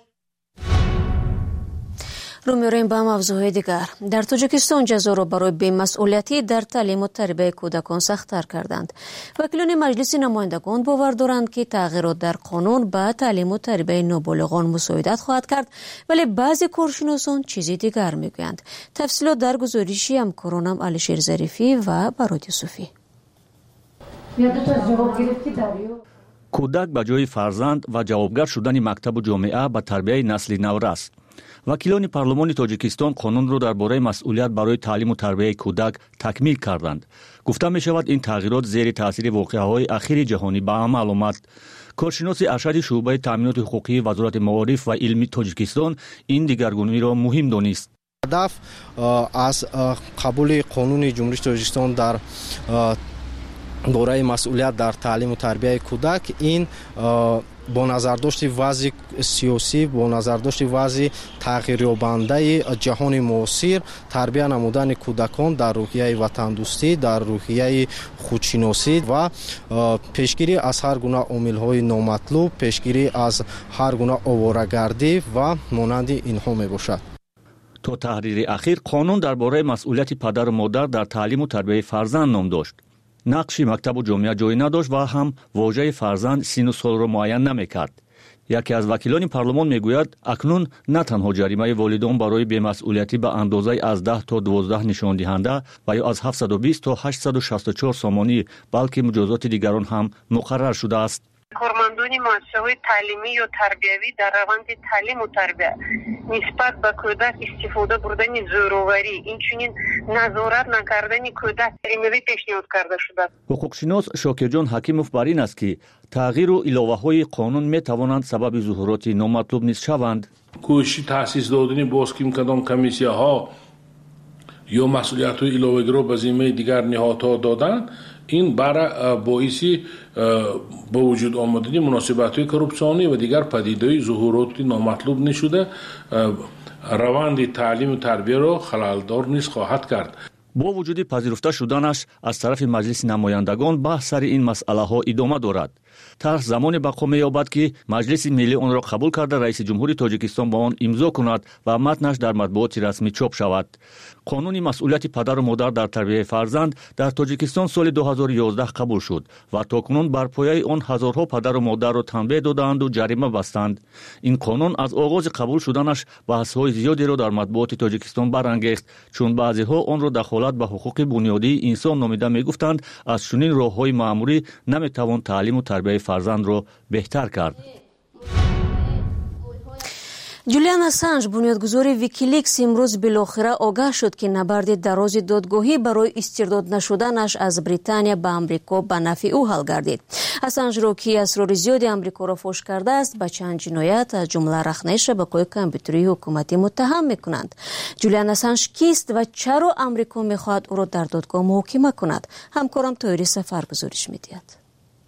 رو می‌رویم به موضوع دیگر. در تاجیکستان جزا را برای بی‌مسئولیتی در تعلیم و تربیت کودکان سخت‌تر کردند. وکیلان مجلس نمایندگان باور دارند که تغییرات در قانون به تعلیم و تربیت نابالغان مساعدت خواهد کرد، ولی بعضی کارشناسان چیزی دیگر می‌گویند. تفصیلات در گزارشی همکارانم علیشیر ظریفی و برات یوسفی. کودک به جای فرزند و جوابگر شدن مکتب و جامعه به تربیت نسل نو است. وکیلان پارلمان تاجیکستان قانون را درباره مسئولیت برای تعلیم و تربیت کودک تکمیل کردند. گفته می شود این تغییرات زیر تاثیر واقعه‌های اخیر جهانی به عمل آمد. کارشناس ارشد شعبه تامینات حقوقی وزارت معارف و علمی تاجیکستان این دیگرگونی را مهم دانست. هدف از قبول قانون جمهوری تاجیکستان در باره مسئولیت در تعلیم و تربیت کودک این با نظر داشت وضع سیاسی، با نظر داشت وضع تغییریابنده جهان معاصر، تربیت نمودن کودکان در روحیه وطن دوستی، در روحیه خودشناسی و پیشگیری از هر گونه عامل‌های نامطلوب، پیشگیری از هر گونه آواره‌گردی و مانند اینها میباشد. تا تحریر اخیر قانون درباره مسئولیت پدر و مادر در تعلیم و تربیت فرزند نام داشت. نقشی مکتب و جامعه جای نداشت و هم واژه فرزند سن و سال را معین نمیکرد. یکی از وکیلان پارلمان میگوید اکنون نه تنها جریمه والدان برای بی‌مسئولیتی به اندازه از ده تا دوازده نشان دهنده و یا از هفتصد و بیست تا هشتصد و شصت و چهار سامانی بلکه مجازات دیگران هم مقرر شده است. کارمندان مؤسسه‌های تعلیمی یا تربیوی در روند تعلیم و تربیت نسبت به کودک استفاده بردن زوراوری، اینچنین نظارت نکردن کودک جریمه پیشنهاد کرده شده. حقوقشناس شاکرجان حکیموف بر این است که تغییر و اضافه‌های قانون می توانند سبب ظهورات نامطلوب نیز شوند. کوشش تأسیس دادن بازکیم کدام کمیسی‌ها یا مسئولیت‌های علاوه‌ای را به ذمه دیگر نهادها دادن، این برای باعثی با وجود آمدن مناسبت‌های کرپسیونی و دیگر پدیده‌های ظهورات نامطلوب نشده روند تعلیم و تربیت را خلل‌دار نیز خواهد کرد. با وجود پذیرفته شدنش از طرف مجلس نمایندگان بحث سر این مسئله ها ادامه دارد. طرح زمان بقا می‌یابد که مجلس ملی آن را قبول کرده رئیس جمهوری تاجیکستان با آن امضا کند و متنش در مطبوعات رسمی چاپ شود. قانون مسئولیت پدر و مادر در تربیت فرزند در تاجیکستان سال دو هزار و یازده قبول شد و تاکنون بر پایه آن هزارها پدر و مادر را تنبیه دادند و جریمه بستند. این قانون از آغاز قبول شدنش بحث‌های زیادی را در مطبوعات تاجیکستان برانگیخت، چون بعضی‌ها آن را دخالت به حقوق بنیادی انسان نامیده می‌گفتند. از چنین راه‌های مأموری نمی‌توان تعلیم و تربیت فرزند را بهتر کرد. جولیان اسانج بنیادگذار ویکیلیکس امروز بالاخره آگاه شد که نبرد دراز دادگاهی برای استرداد نشدنش از بریتانیا به آمریکا به نفع او حل گردید. اسانج را که اسرار زیادی آمریکا را فاش کرده است به چند جنایت از جمله رخنه شبکه‌های کامپیوتری حکومتی متهم می‌کنند. جولیان اسانج کیست و چرا آمریکا می‌خواهد او را در دادگاه محاکمه کند؟ همکارم طاهری سفر گزارش می‌دهد.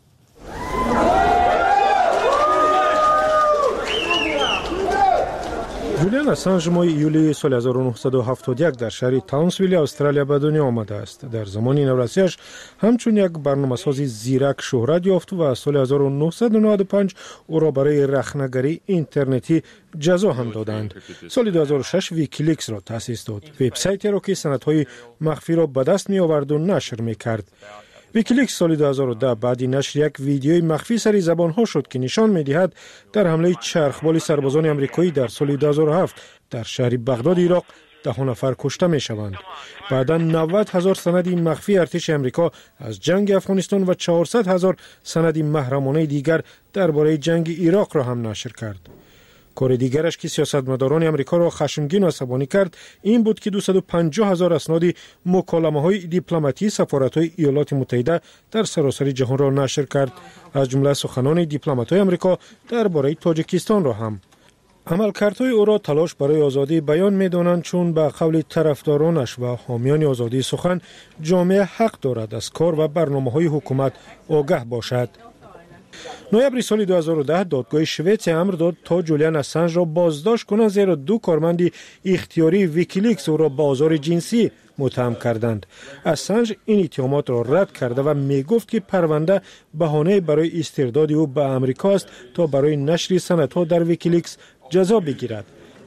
جولیان اسانج ماه ایولی سال هزار و نهصد و هفتاد و یک در شهر تاونسویل استرالیا به دنیا آمده است. در زمان نورسیش همچون یک برنامه‌ساز زیرک شهرت یافت و سال هزار و نهصد و نود و پنج او را برای رخنه‌گری اینترنتی جزا هم دادند. سال دو هزار و شش ویکیلیکس را تأسیس داد، وبسایتی را که سندهای مخفی را به دست می آورد و نشر می کرد. ویکیلیکس سال دو هزار و ده بعد نشر یک ویدیوی مخفی سری زبانها شد که نشان می‌دهد در حمله چرخبال سربازان آمریکایی در سال دو هزار و هفت در شهر بغداد عراق ده نفر کشته می شوند. بعدا نود هزار سند مخفی ارتش امریکا از جنگ افغانستان و چهارصد هزار سند محرمانه دیگر درباره جنگ عراق را هم نشر کرد. کار دیگرش که سیاستمداران امریکا را خشمگین و عصبانی کرد این بود که دویست و پنجاه هزار اسناد مکالمه‌های دیپلماتی سفارت‌های ایالات متحده در سراسر جهان را نشر کرد، از جمله سخنان دیپلمات‌های امریکا درباره تاجیکستان را هم. عملکردهای او را تلاش برای آزادی بیان می‌دانند، چون به قول طرفدارانش و حامیان آزادی سخن جامعه حق دارد از کار و برنامه‌های حکومت آگاه باشد. نوامبر سال دو هزار و ده دادگاه شوئد امر داد تا جولیان اسنج را بازداشت کنند، زیرا دو کارمند اختیاری ویکیلیکس او را به آزار جنسی متهم کردند. اسنج این اتهامات را رد کرده و می گفت که پرونده بهانه برای استرداد او به امریکا است تا برای نشر سندها در ویکیلیکس جزا بگیرد.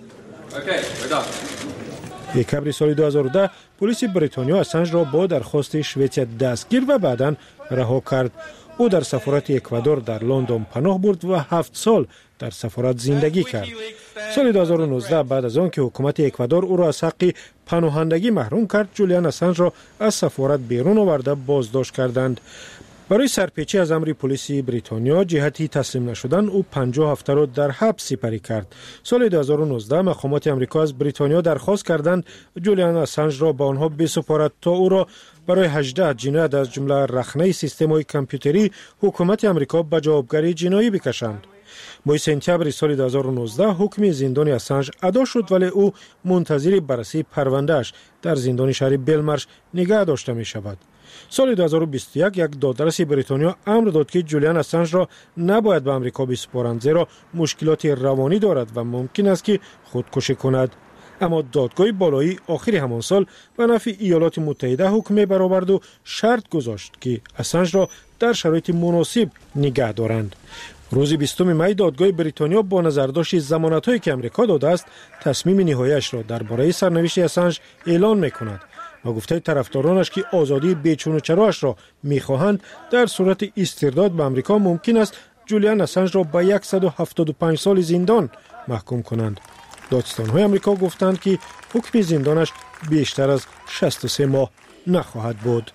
دکمبر سال دو هزار و ده پلیس بریتانیا اسنج را با درخواست شوئد دستگیر و بعداً رها کرد. او در سفارت اکوادور در لندن پناه برد و هفت سال در سفارت زندگی کرد. سال دو هزار و نوزده بعد از آن که حکومت اکوادور او را از حق پناهندگی محروم کرد، جولیان اسنج را از سفارت بیرون آورده بازداشت کردند. برای سرپیچی از امر پلیس بریتانیا جهتی تسلیم نشدن، او پنجاه هفته را در حبس سپری کرد. سال دو هزار و نوزده مقامات امریکا از بریتانیا درخواست کردند جولیان اسنج را به آنها بسپارد تا او را برای هجده جنایت از جمله رخنه سیستم‌های کامپیوتری حکومت امریکا به جوابگری جنایی بکشند. ماه سپتامبر سال دو هزار و نوزده حکم زندان اسنج ادا شد، ولی او منتظر بررسی پروندهش در زندان شهر بلمرش نگه داشته می شود. سال دو هزار و بیست و یک یک دادرس بریتانیا امر داد که جولیان اسنج را نباید به امریکا بسپارند، زیرا مشکلات روانی دارد و ممکن است که خودکشی کند. اما دادگاه بالایی آخر همان سال به نفع ایالات متحده حکم برآورد و شرط گذاشت که اسنج را در شرایط مناسب نگه دارند. روز بیستم می دادگاه بریتانیا با نظرداشت ضمانت‌هایی که امریکا داده است تصمیم نهایی‌اش را درباره سرنوشت اسنج اعلان می‌کند و گفته طرفدارانش که آزادی بیچون و چرایش را می‌خواهند در صورت استرداد به امریکا ممکن است جولیان اسنج را به صد و هفتاد و پنج سال زندان محکوم کنند. دادستان‌های امریکا گفتند که حکم زندانش بیشتر از شصت و سه ماه نخواهد بود.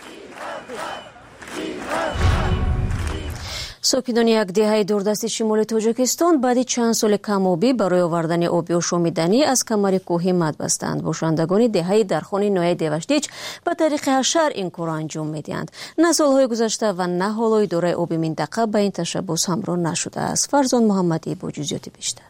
ساکنان یک دهه دوردست شمال تاجیکستان بعد چند سال کم‌آبی برای آوردن آب آشامیدنی از کمر کوهی مد بستند. باشندگان دهه در خانه نایه دیوشتیچ به طریق حشر این کار انجام میدهند. نه سالهای گذشته و نه حال اداره آب منطقه به این تشبس همراه نشده است. فرزان محمدی با جزئیات بیشتر.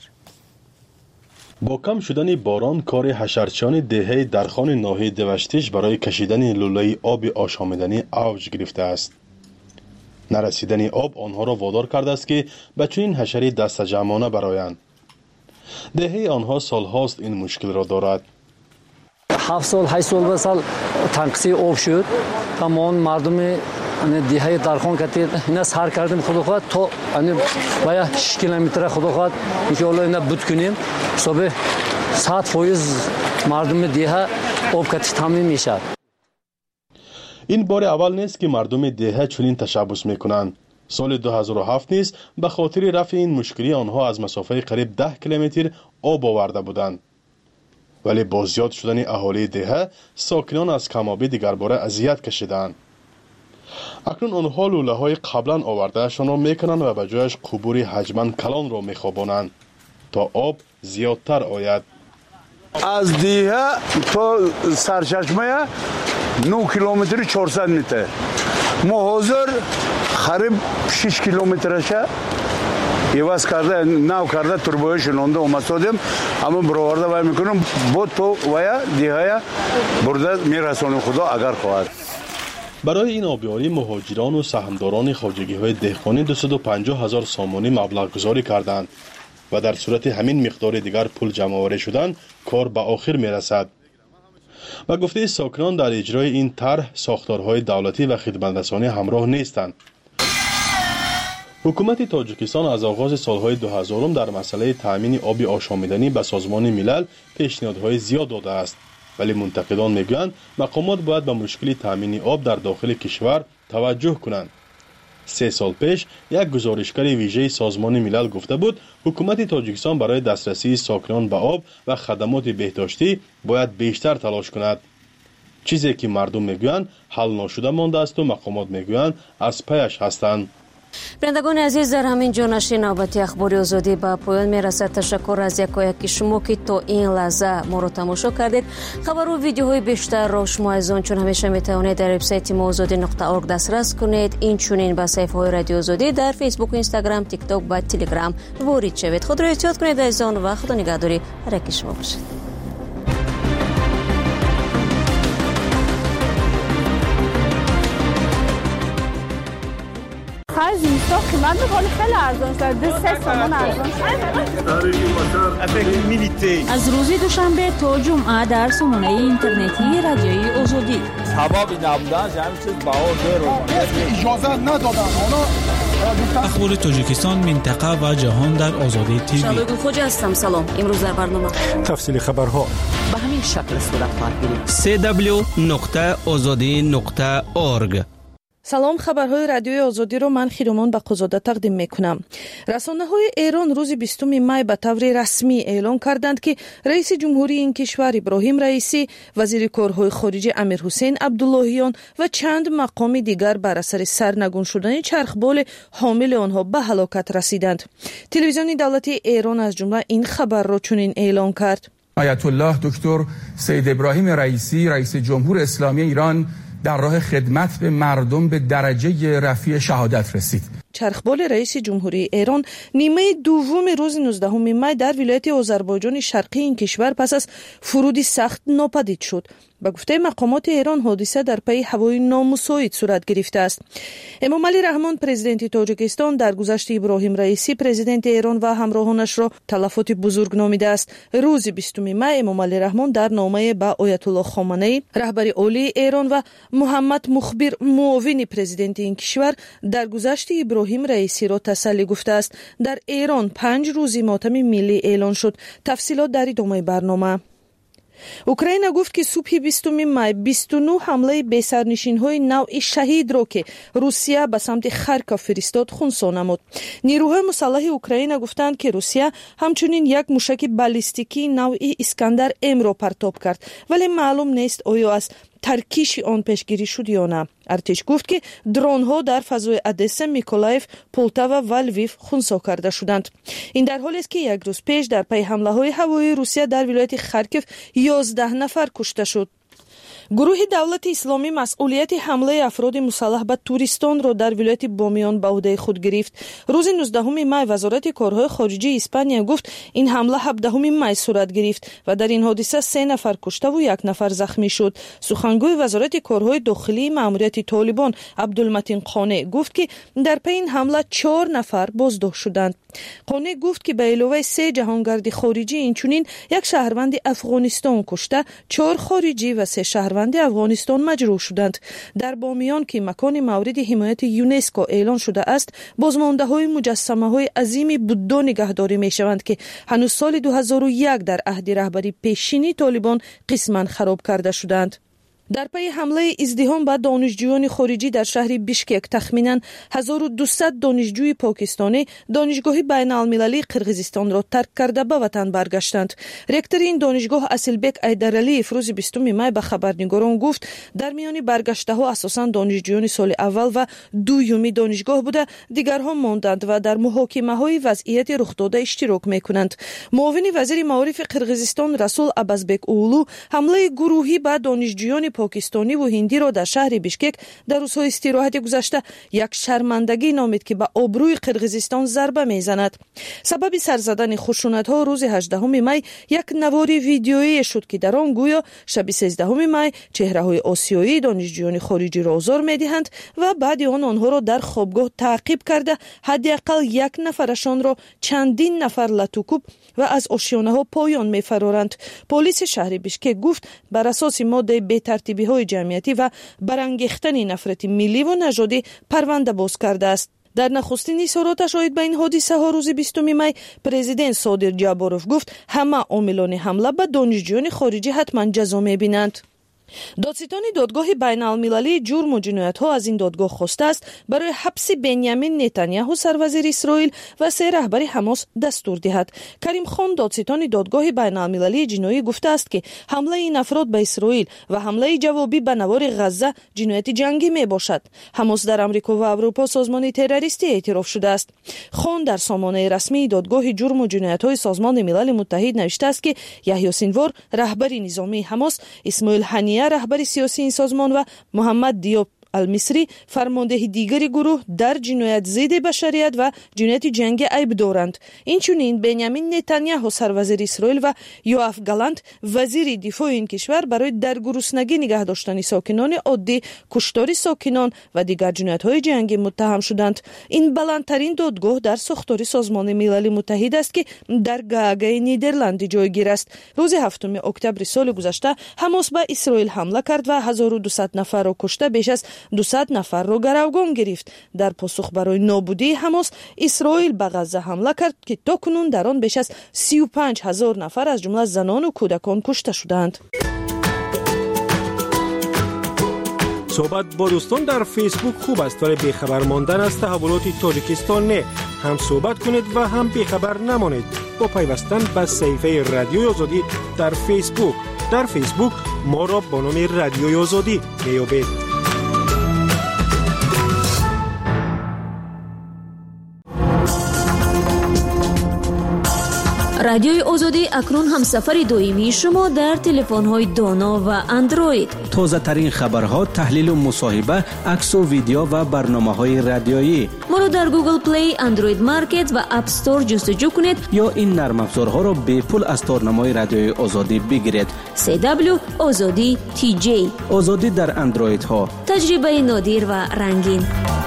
با کم شدن باران، کار حشرچیان دهه در خانه ناحیه دیوشتیچ برای کشیدن لوله آب آشامیدنی اوج گرفته است. نرسیدن آب آنها را وادار کرده است که به چنین حشره دست جمعانه برآیند. دهه آنها سالهاست این مشکل را دارد. هفت سال هشت سال به سال تنقصی آب شد. تمام مردم دهه در خان کردید اینا سر کردیم خدا خواهد تا باید شش کیلومتر خدا خواهد انشاءالله اینا بود کنیم صبح صد فایز مردم دهه آب کردید تامین میشد. این بار اول نیست که مردم دهه چنین تشبس میکنند. سال دو هزار و هفت نیز به خاطر رفع این مشکلی آنها از مسافه قریب ده کیلومتر آب آورده بودند. ولی با زیاد شدن اهالی دهه ساکنان از کم‌آبی دیگر باره اذیت کشیدند. اکنون آنها لوله های قبلا آورده شان را میکنند و به جایش قبور حجما کلان را میخوابانند تا آب زیادتر آید. از دیه تا سرچشمه نه کیلومتر چهارصد متر. ما حاضر قریب شش کیلومترشه ایواز کرده ناو کرده تربوی شنونده اومدیم اما برآورده وای میکنم با تو ویا دیه برده میرسونیم خدا اگر خواهد. برای این آبیاری مهاجران و سهمداران خواجگی های دهقانی دویست و پنجاه هزار سامانی مبلغ گذاری کردند و در صورت همین مقدار دیگر پول جمع آوری شدن کار به آخر می رسد. و گفته ساکنان در اجرای این طرح ساختارهای دولتی و خدمترسانی همراه نیستند. حکومت تاجیکستان از آغاز سالهای دو هزار در مسئله تأمین آب آشامیدنی به سازمان ملل پیشنهادهای زیاد داده است، ولی منتقدان میگویند مقامات باید به مشکل تأمین آب در داخل کشور توجه کنند. سه سال پیش یک گزارشگر ویژه سازمان ملل گفته بود حکومت تاجیکستان برای دسترسی ساکنان به آب و خدمات بهداشتی باید بیشتر تلاش کند. چیزی که مردم میگویند حل نشده مانده است و مقامات میگویند از پیش هستند. برندگان عزیز، در همین جا نشر نوبتی اخبار آزادی به پایان میرسد. تشکر از یکایک شما که تا این لحظه ما را تماشا کردید. خبر و ویدیوهای بیشتر را شما از آن چون همیشه میتوانید در وبسایت ما آزادی نقطه اورگ دسترس کنید. این چنین به صفحه های رادیو آزادی در فیسبوک و اینستاگرام، تیک تاک و تلگرام وارد شوید. خود را احتیاط کنید از آن و خدا نگهداری هر یک شما باشید. از اینستا قیمت بخواهی خیلی ارزان شد. دو سه سامان ارزان شد. از روزی دوشنبه تا جمعه در سامانه اینترنتی رادیوی آزادی. سبب نبودنش همین چیز بها زیر اجازه ندادن. اخبار تاجیکستان، منطقه و جهان در آزادی تیوی. شادو خوجا هستم. سلام. امروز در برنامه تفصیل خبرها به همین شکل صورت خواهد سه دبلیو نقطه آزادی نقطه اورگ. سلام، خبرهای رادیوی آزادی رو من خیرومان بقزاده تقدیم میکنم. رسانه‌های ایران روز بیستم می به طور رسمی اعلام کردند که رئیس جمهوری این کشور ابراهیم رئیسی، وزیر کارهای خارجه امیر حسین عبداللهیان و چند مقام دیگر بر اثر سرنگون شدن چرخبال حامل آنها به هلاکت رسیدند. تلویزیون دولتی ایران از جمله این خبر را چنین اعلام کرد: آیت الله دکتر سید ابراهیم رئیسی، رئیس جمهور اسلامی ایران، در راه خدمت به مردم به درجه رفیع شهادت رسید. چرخبال رئیس جمهوری ایران نیمه دوم روز نوزدهم می در ولایت آذربایجان شرقی این کشور پس از فرودی سخت ناپدید شد. به گفته مقامات ایران حادثه در پی هوای نامساعد صورت گرفته است. امام علی رحمان پرزیدنت تاجیکستان در گذشت ابراهیم رئیسی پرزیدنت ایران و همراهانش را تلفات بزرگ نامیده است. روز بیستم می امام علی رحمان در نامه به آیت الله خامنه‌ای رهبر عالی ایران و محمد مخبر معاون پرزیدنت این کشور در گذشت ابراهیم رئیسی را تسلی گفته است. در ایران پنج روزی ماتم ملی اعلان شد. تفصیلات در ادامه برنامه. اوکراین گفت که صبح بیستم می بیست و نه حمله بی‌سرنشین‌های نوع شهید را که روسیه به سمت خارکوف فرستاد خونسا نمود. نیروهای مسلح اوکراین گفتند که روسیه همچنین یک موشک بالستیکی نوع اسکندر ام را پرتاب کرد، ولی معلوم نیست آیا از ترکیش آن پیشگیری شد یا نه. ارتش گفت که درون ها در فضای ادسه، میکولایف، پولتاوا و لویف خونسا کرده شدند. این در حالی است که یک روز پیش در پی حمله های هوایی روسیه در ولایت خارکوف یازده نفر کشته شد. گروه دولت اسلامی مسئولیت حمله افراد مسلح به توریستان را در ولایت بامیان به عهده خود گرفت. روز نوزدهم می وزارت کارهای خارجه اسپانیا گفت این حمله هفدهم می صورت گرفت و در این حادثه سه نفر کشته و یک نفر زخمی شد. سخنگوی وزارت کارهای داخلی ماموریت طالبان عبدالمتین قانع گفت که در پی این حمله چهار نفر بازداشت شدند. قانع گفت که به علاوه سه جهانگرد خارجی اینچنین یک شهروند افغانستان کشته، چهار خارجی و سه شهروند افغانستان مجروح شدند. در بامیان که مکان مورد حمایت یونسکو اعلان شده است، بازمانده های مجسمه های عظیم بودا نگهداری می شوند که هنوز سال دو هزار و یک در عهد رهبری پیشینی طالبان قسما خراب کرده شدند. در پی حمله ازدحام به دانشجویان خارجی در شهر بیشکک تخمیناً هزار و دویست دانشجوی پاکستانی دانشگاه بین المللی قرقیزستان را ترک کرده به وطن برگشتند. رکتور این دانشگاه اصلبک ایدرعلی روز بیستم می به خبرنگاران گفت در میان برگشته ها اساساً دانشجویان سال اول و دومی دانشگاه بوده، دیگرها ماندند و در محاکمه های وضعیت رخ داده اشتراک می کنند. معاون وزیر معارف قرقیزستان رسول عباسبک اولو حمله گروهی به دانشجویان پاکستانی و هندی را در شهر بیشکک در روزهای استراحت گذشته یک شرمندگی نامید که به آبروی قرقیزستان ضربه میزند. سبب سر زدن خشونت ها روز هجدهم می یک نوار ویدیویی شد که در آن گویا شب سیزدهم می چهره های آسیایی دانشجویان خارجی را آزار میدهند و بعد آن آنها را در خوابگاه تعقیب کرده حداقل یک نفرشان را چندین نفر لطوکوب و از آشیانه ها پایان میفرارند. پلیس شهر بیشکک گفت بر اساس ماده بی‌ترتیبی های جمعیتی و برانگیختن نفرت ملی و نژادی پرونده باز کرده است. در نخستین اظهاراتش آید به این حادثه ها روز بیستم می پرزیدنت صادق جاباروف گفت همه عاملان حمله به دانشجویان خارجی حتما جزا می‌بینند. دادستان دادگاه بین المللی جرم و جنایت‌ها از این دادگاه خواسته است برای حبس بنیامین نتانیاهو سروزیر اسرائیل و سه رهبر حماس دستور دهد. کریم خان دادستان دادگاه بین المللی جنایی گفته است که حمله این افراد به اسرائیل و حمله جوابی به نوار غزه جنایت جنگی می باشد. حماس در آمریکا و اروپا سازمان تروریستی اعتراف شده است. خان در سامانه رسمی دادگاه جرم و جنایت‌های سازمان ملل متحد نوشته است که یحیی سینوار رهبر نظامی حماس، اسماعیل هنیه رهبر سیاسی این سازمان و محمد دیوب المصری فرمانده دیگری گروه در جنایت ضد بشریت و جنایت جنگی عیب دارند. اینچنین بنیامین نتانیاهو سروزیر اسرائیل و یوآف گالانت وزیر دفاع این کشور برای در گرسنگی نگه داشتن ساکنان عادی، کشتار ساکنان و دیگر جنایت‌های جنگی متهم شدند. این بلندترین دادگاه در ساختار سازمان ملل متحد است که در گاگای نیدرلند جایگیر است. روز هفتم اکتبر سال گذشته حماس به اسرائیل حمله کرد و هزار و دویست نفر را کشته، بیش از دویست نفر را گروگان گرفت. در پاسخ برای نابودی حماس، اسرائیل به غزه حمله کرد که تاکنون در آن بیش از سی و پنج هزار نفر از جمله زنان و کودکان کشته شدند. صحبت با دوستان در فیسبوک خوب است، ولی بیخبر ماندن از تحولات تاجیکستان نه. هم صحبت کنید و هم بیخبر نمانید با پیوستن به صفحه رادیوی آزادی در فیسبوک. در فیسبوک ما را با نام رادیوی آزادی میابید. رادیوی آزادی اکنون هم سفر دائمی شما در تلفن‌های دانا و اندروید. تازه ترین خبرها، تحلیل و مصاحبه، عکس و ویدیو و برنامه‌های رادیویی. ما را در گوگل پلی، اندروید مارکت و اپ استور جستجو کنید یا این نرم افزارها را به پول از تارنمای رادیوی آزادی بگیرید. سی دبلیو آزادی تی جی. آزادی در اندروید ها. تجربه نادر و رنگین.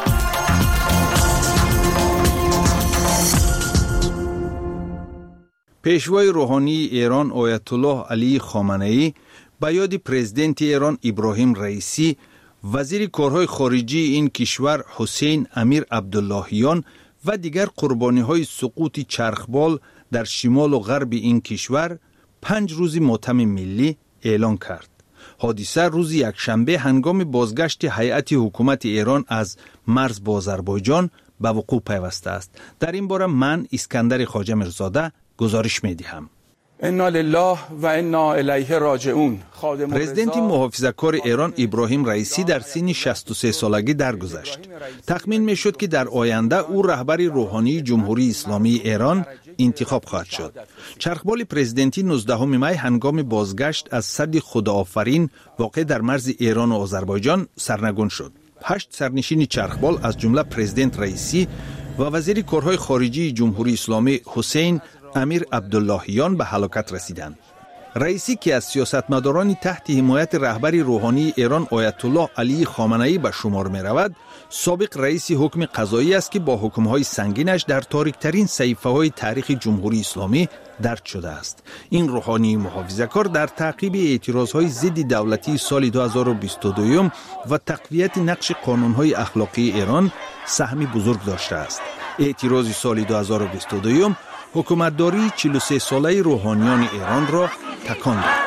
پیشوای روحانی ایران آیت الله علی خامنه‌ای به یاد پرزیدنت ایران ابراهیم رئیسی، وزیر کارهای خارجی این کشور حسین امیر عبداللهیان و دیگر قربانی‌های سقوط چرخبال در شمال و غرب این کشور پنج روز ماتم ملی اعلان کرد. حادثه روز یکشنبه هنگام بازگشت هیئت حکومت ایران از مرز با آذربایجان به وقوع پیوسته است. در این باره من اسکندر خواجه میرزاده گزارش می‌دهم. انا لله و انا الیه راجعون. پرزیدنت محافظه‌کار ایران ابراهیم رئیسی در سن شصت و سه سالگی درگذشت. تخمین می‌شد که در آینده او رهبر روحانی جمهوری اسلامی ایران انتخاب خواهد شد. چرخبال پرزیدنتی نوزدهم می هنگام بازگشت از سد خداآفرین واقع در مرز ایران و آذربایجان سرنگون شد. هشت سرنشین چرخبال از جمله پرزیدنت رئیسی و وزیر کارهای خارجی جمهوری اسلامی حسین امیر عبداللهیان به هلاکت رسیدند. رئیسی که از سیاستمداران تحت حمایت رهبر روحانی ایران آیت الله علی خامنه‌ای به شمار می رود، سابق رئیس حکم قضایی است که با حکم‌های سنگینش در تاریک‌ترین صحیفه‌های تاریخ جمهوری اسلامی درج شده است. این روحانی محافظه‌کار در تعقیب اعتراضهای ضد دولتی سال دو هزار و بیست و دو و تقویت نقش قانون‌های اخلاقی ایران سهمی بزرگ داشته است. اعتراض سال دو هزار و بیست و دو حکومتداری چهل و سه ساله روحانیان ایران را تکان داد.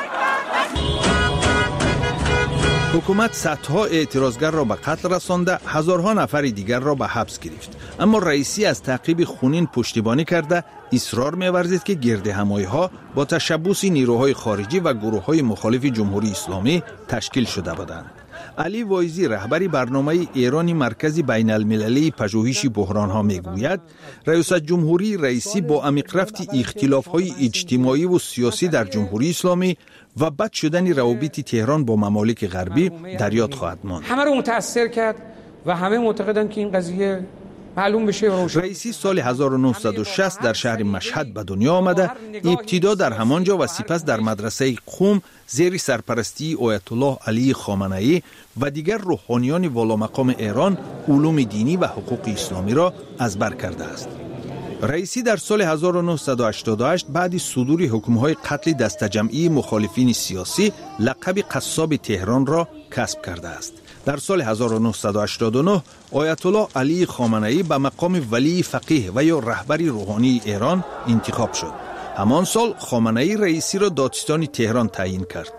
حکومت صدها اعتراضگر را به قتل رسانده، هزارها نفر دیگر را به حبس گرفت. اما رئیسی از تعقیب خونین پشتیبانی کرده اصرار می‌ورزید که گردهمایی‌ها با تشبث نیروهای خارجی و گروه‌های مخالف جمهوری اسلامی تشکیل شده بودند. علی وایزی رهبر برنامه ایرانی مرکزی بین المللی پژوهش بحران‌ها میگوید رئیس جمهوری رئیسی با عمیق‌رفت اختلاف‌های اجتماعی و سیاسی در جمهوری اسلامی و بد شدن روابط تهران با ممالک غربی در یاد خواهد ماند. همه رو متاثر کرد و همه معتقدن که این قضیه معلوم بشه. رئیسی سال هزار و نهصد و شصت در شهر مشهد به دنیا آمده، ابتدا در همانجا و سپس در مدرسه قم زیر سرپرستی آیت الله علی خامنه‌ای و دیگر روحانیان والامقام ایران علوم دینی و حقوق اسلامی را از بر کرده است. رئیسی در سال هزار و نهصد و هشتاد و هشت بعد صدور حکم‌های قتل دسته‌جمعی مخالفین سیاسی لقب قصاب تهران را کسب کرده است. در سال هزار و نهصد و هشتاد و نه آیت الله علی خامنه‌ای به مقام ولی فقیه و یا رهبری روحانی ایران انتخاب شد. همان سال خامنه‌ای رئیسی را دادستان تهران تعیین کرد.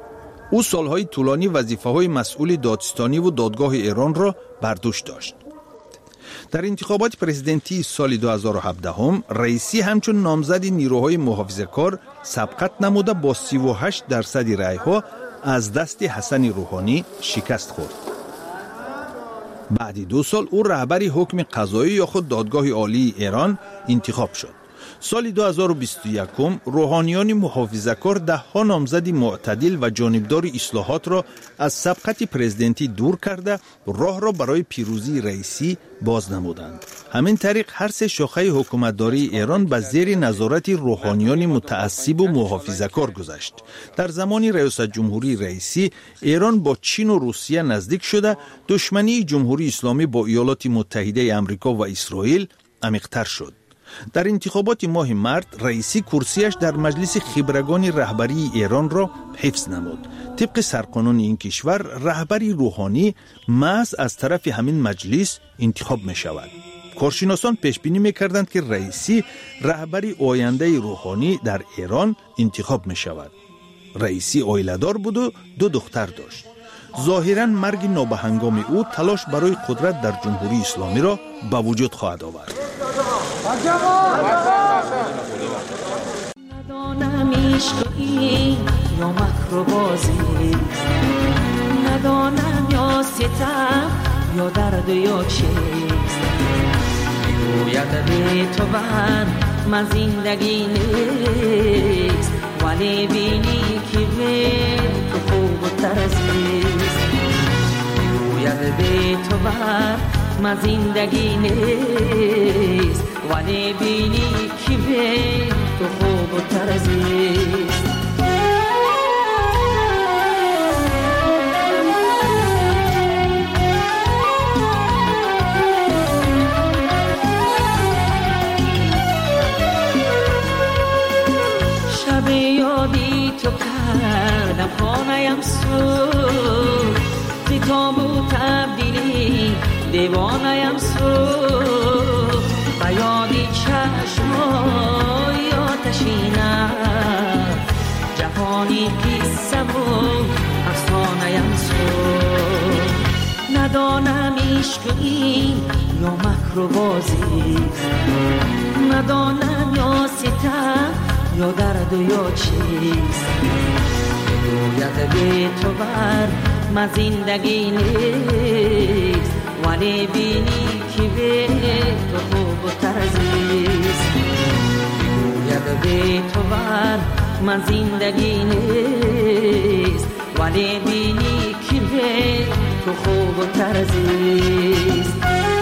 او سالهای طولانی وظیفه‌های مسئول دادستانی و دادگاه ایران را بر دوش داشت. در انتخابات پرزیدنتی سال دو هزار و هفده هم رئیسی همچون نامزد نیروهای محافظه‌کار سبقت نموده با سی و هشت درصد رأی‌ها از دست حسن روحانی شکست خورد. بعد دو سال او رهبری حکم قضایی یا خود دادگاه عالی ایران انتخاب شد. سال دو هزار و بیست و یک روحانیان محافظه‌کار ده ها نامزد معتدل و جانبدار اصلاحات را از سبقت پرزیدنتی دور کرده راه را برای پیروزی رئیسی باز نمودند. همین طریق هر سه شاخه حکومتداری ایران به زیر نظارت روحانیان متعصب و محافظه‌کار گذشت. در زمان ریاست جمهوری رئیسی ایران با چین و روسیه نزدیک شده، دشمنی جمهوری اسلامی با ایالات متحده آمریکا و اسرائیل عمیق‌تر شد. در انتخابات ماه مارس رئیسی کرسیش در مجلس خبرگان رهبری ایران را حفظ نمود. طبق سرقانون این کشور رهبری روحانی محض از طرف همین مجلس انتخاب می شود. کارشناسان پیش بینی می کردند که رئیسی رهبری آینده روحانی در ایران انتخاب می شود. رئیسی عائله‌دار بود و دو دختر داشت. ظاهراً مرگ نابهنگام او تلاش برای قدرت در جمهوری اسلامی را به وجود خواهد آورد. ندانم عشقی یا مکر و بازی، ندانم یا ستم یا درد یا چیست، میگوید به تو بر من زندگی نیست، ولی بینی که به تو خوب و ترزیست، میگوید به تو بر من زندگی نیست، ولی بینی که به تو خوب و ترزیست. شب یادی تو کردم خانه‌ام سوخت، بی تابو تبدیلی دیوانه‌ام سوخت، به یادی چشمای آتشینم جهانی قصه و افسانه‌ام سوخت. ندانم عشقی یا مکر و بازی، ندانم یا ستم یا درد و یا چیست، میگوید به تو بر من زندگی نیست، ولی بینی که به تو خوب و ترزیست، میگوید به تو بر من زندگی نیست، ولی بینی که به تو خوب و ترزیست.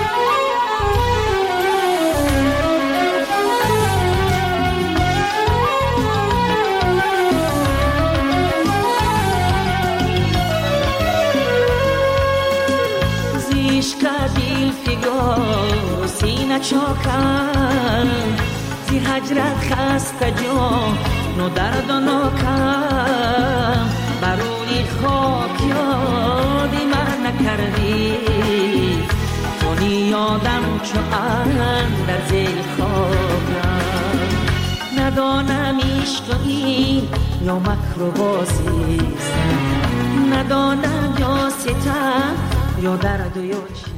فگار سینه چاکم زی هجرت خسته جان نو درد و ناکم، برونی خاک یادی من نکردی، کنی یادم چو اندر زیر خاکم. ندانم عشقی یا مکر و بازیست، ندانم یا ستم یا درد و یا چی.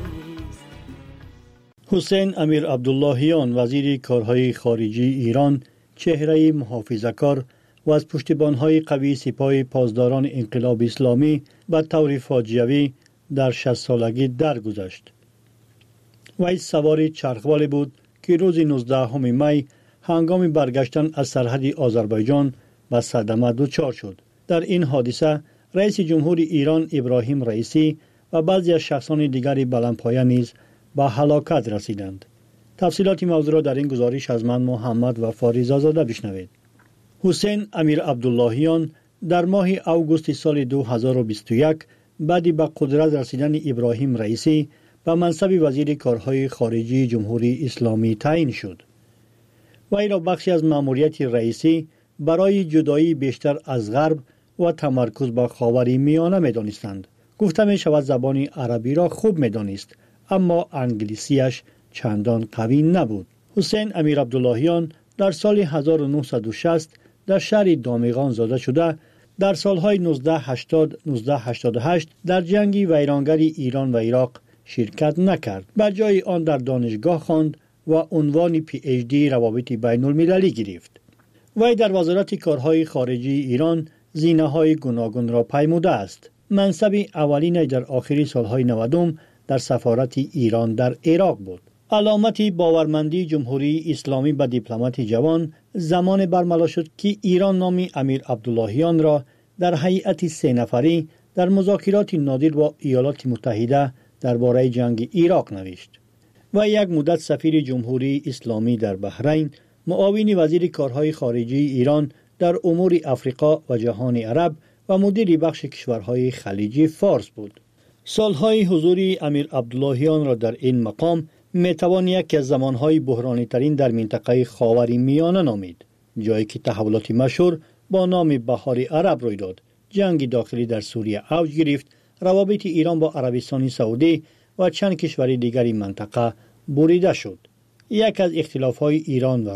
حسین امیر عبداللهیان وزیر کارهای خارجی ایران چهره محافظه‌کار و از پشتیبان‌های قوی سپاه پاسداران انقلاب اسلامی به طور فاجعه‌ای در شصت سالگی درگذشت. وی سوار چرخوال بود که روز نوزدهم می هنگام برگشتن از سرحد آذربایجان به صدمه دچار شد. در این حادثه رئیس جمهور ایران ابراهیم رئیسی و بعضی از شخصان دیگری بلندپایه نیز به هلاکت رسیدند. تفصیلات موضوع را در این گزارش از من محمد و فاریز آزاده بشنوید. حسین امیر عبداللهیان در ماه اوگوست سال دو هزار و بیست و یک بعد به قدرت رسیدن ابراهیم رئیسی به منصب وزیر کارهای خارجی جمهوری اسلامی تعیین شد. وی را بخشی از مأموریت رئیسی برای جدایی بیشتر از غرب و تمرکز بر خاور میانه می‌دانستند. گفته می شود زبان عربی را خوب می‌دانست، اما انگلیسیش چندان قوی نبود. حسین امیر عبداللهیان در سال هزار و نهصد و شصت در شهر دامغان زاده شده در سالهای نوزده هشتاد نوزده هشتاد و هشت در جنگ ویرانگر ایران و عراق شرکت نکرد. بر جای آن در دانشگاه خواند و عنوان پی اچ دی روابط بین المللی گرفت. وی در وزارت کارهای خارجی ایران زینه‌های گوناگون را پیموده است. منصب اولین در آخری سالهای نود در سفارت ایران در عراق بود. علامت باورمندی جمهوری اسلامی به دیپلمات جوان زمان برملا شد که ایران نام امیر عبداللهیان را در هیئت سه نفری در مذاکرات نادر با ایالات متحده درباره جنگ عراق نوشت. و یک مدت سفیر جمهوری اسلامی در بحرین، معاون وزیر کارهای خارجی ایران در امور افریقا و جهان عرب و مدیر بخش کشورهای خلیجی فارس بود. سالهای حضور امیر عبداللهیان را در این مقام میتوان یکی از زمانهای بحرانی ترین در منطقه خاور میانه نامید، جایی که تحولات مشهور با نام بهار عرب روی داد، جنگ داخلی در سوریه اوج گرفت، روابط ایران با عربستان سعودی و چند کشور دیگر منطقه بریده شد. یک از اختلافهای ایران و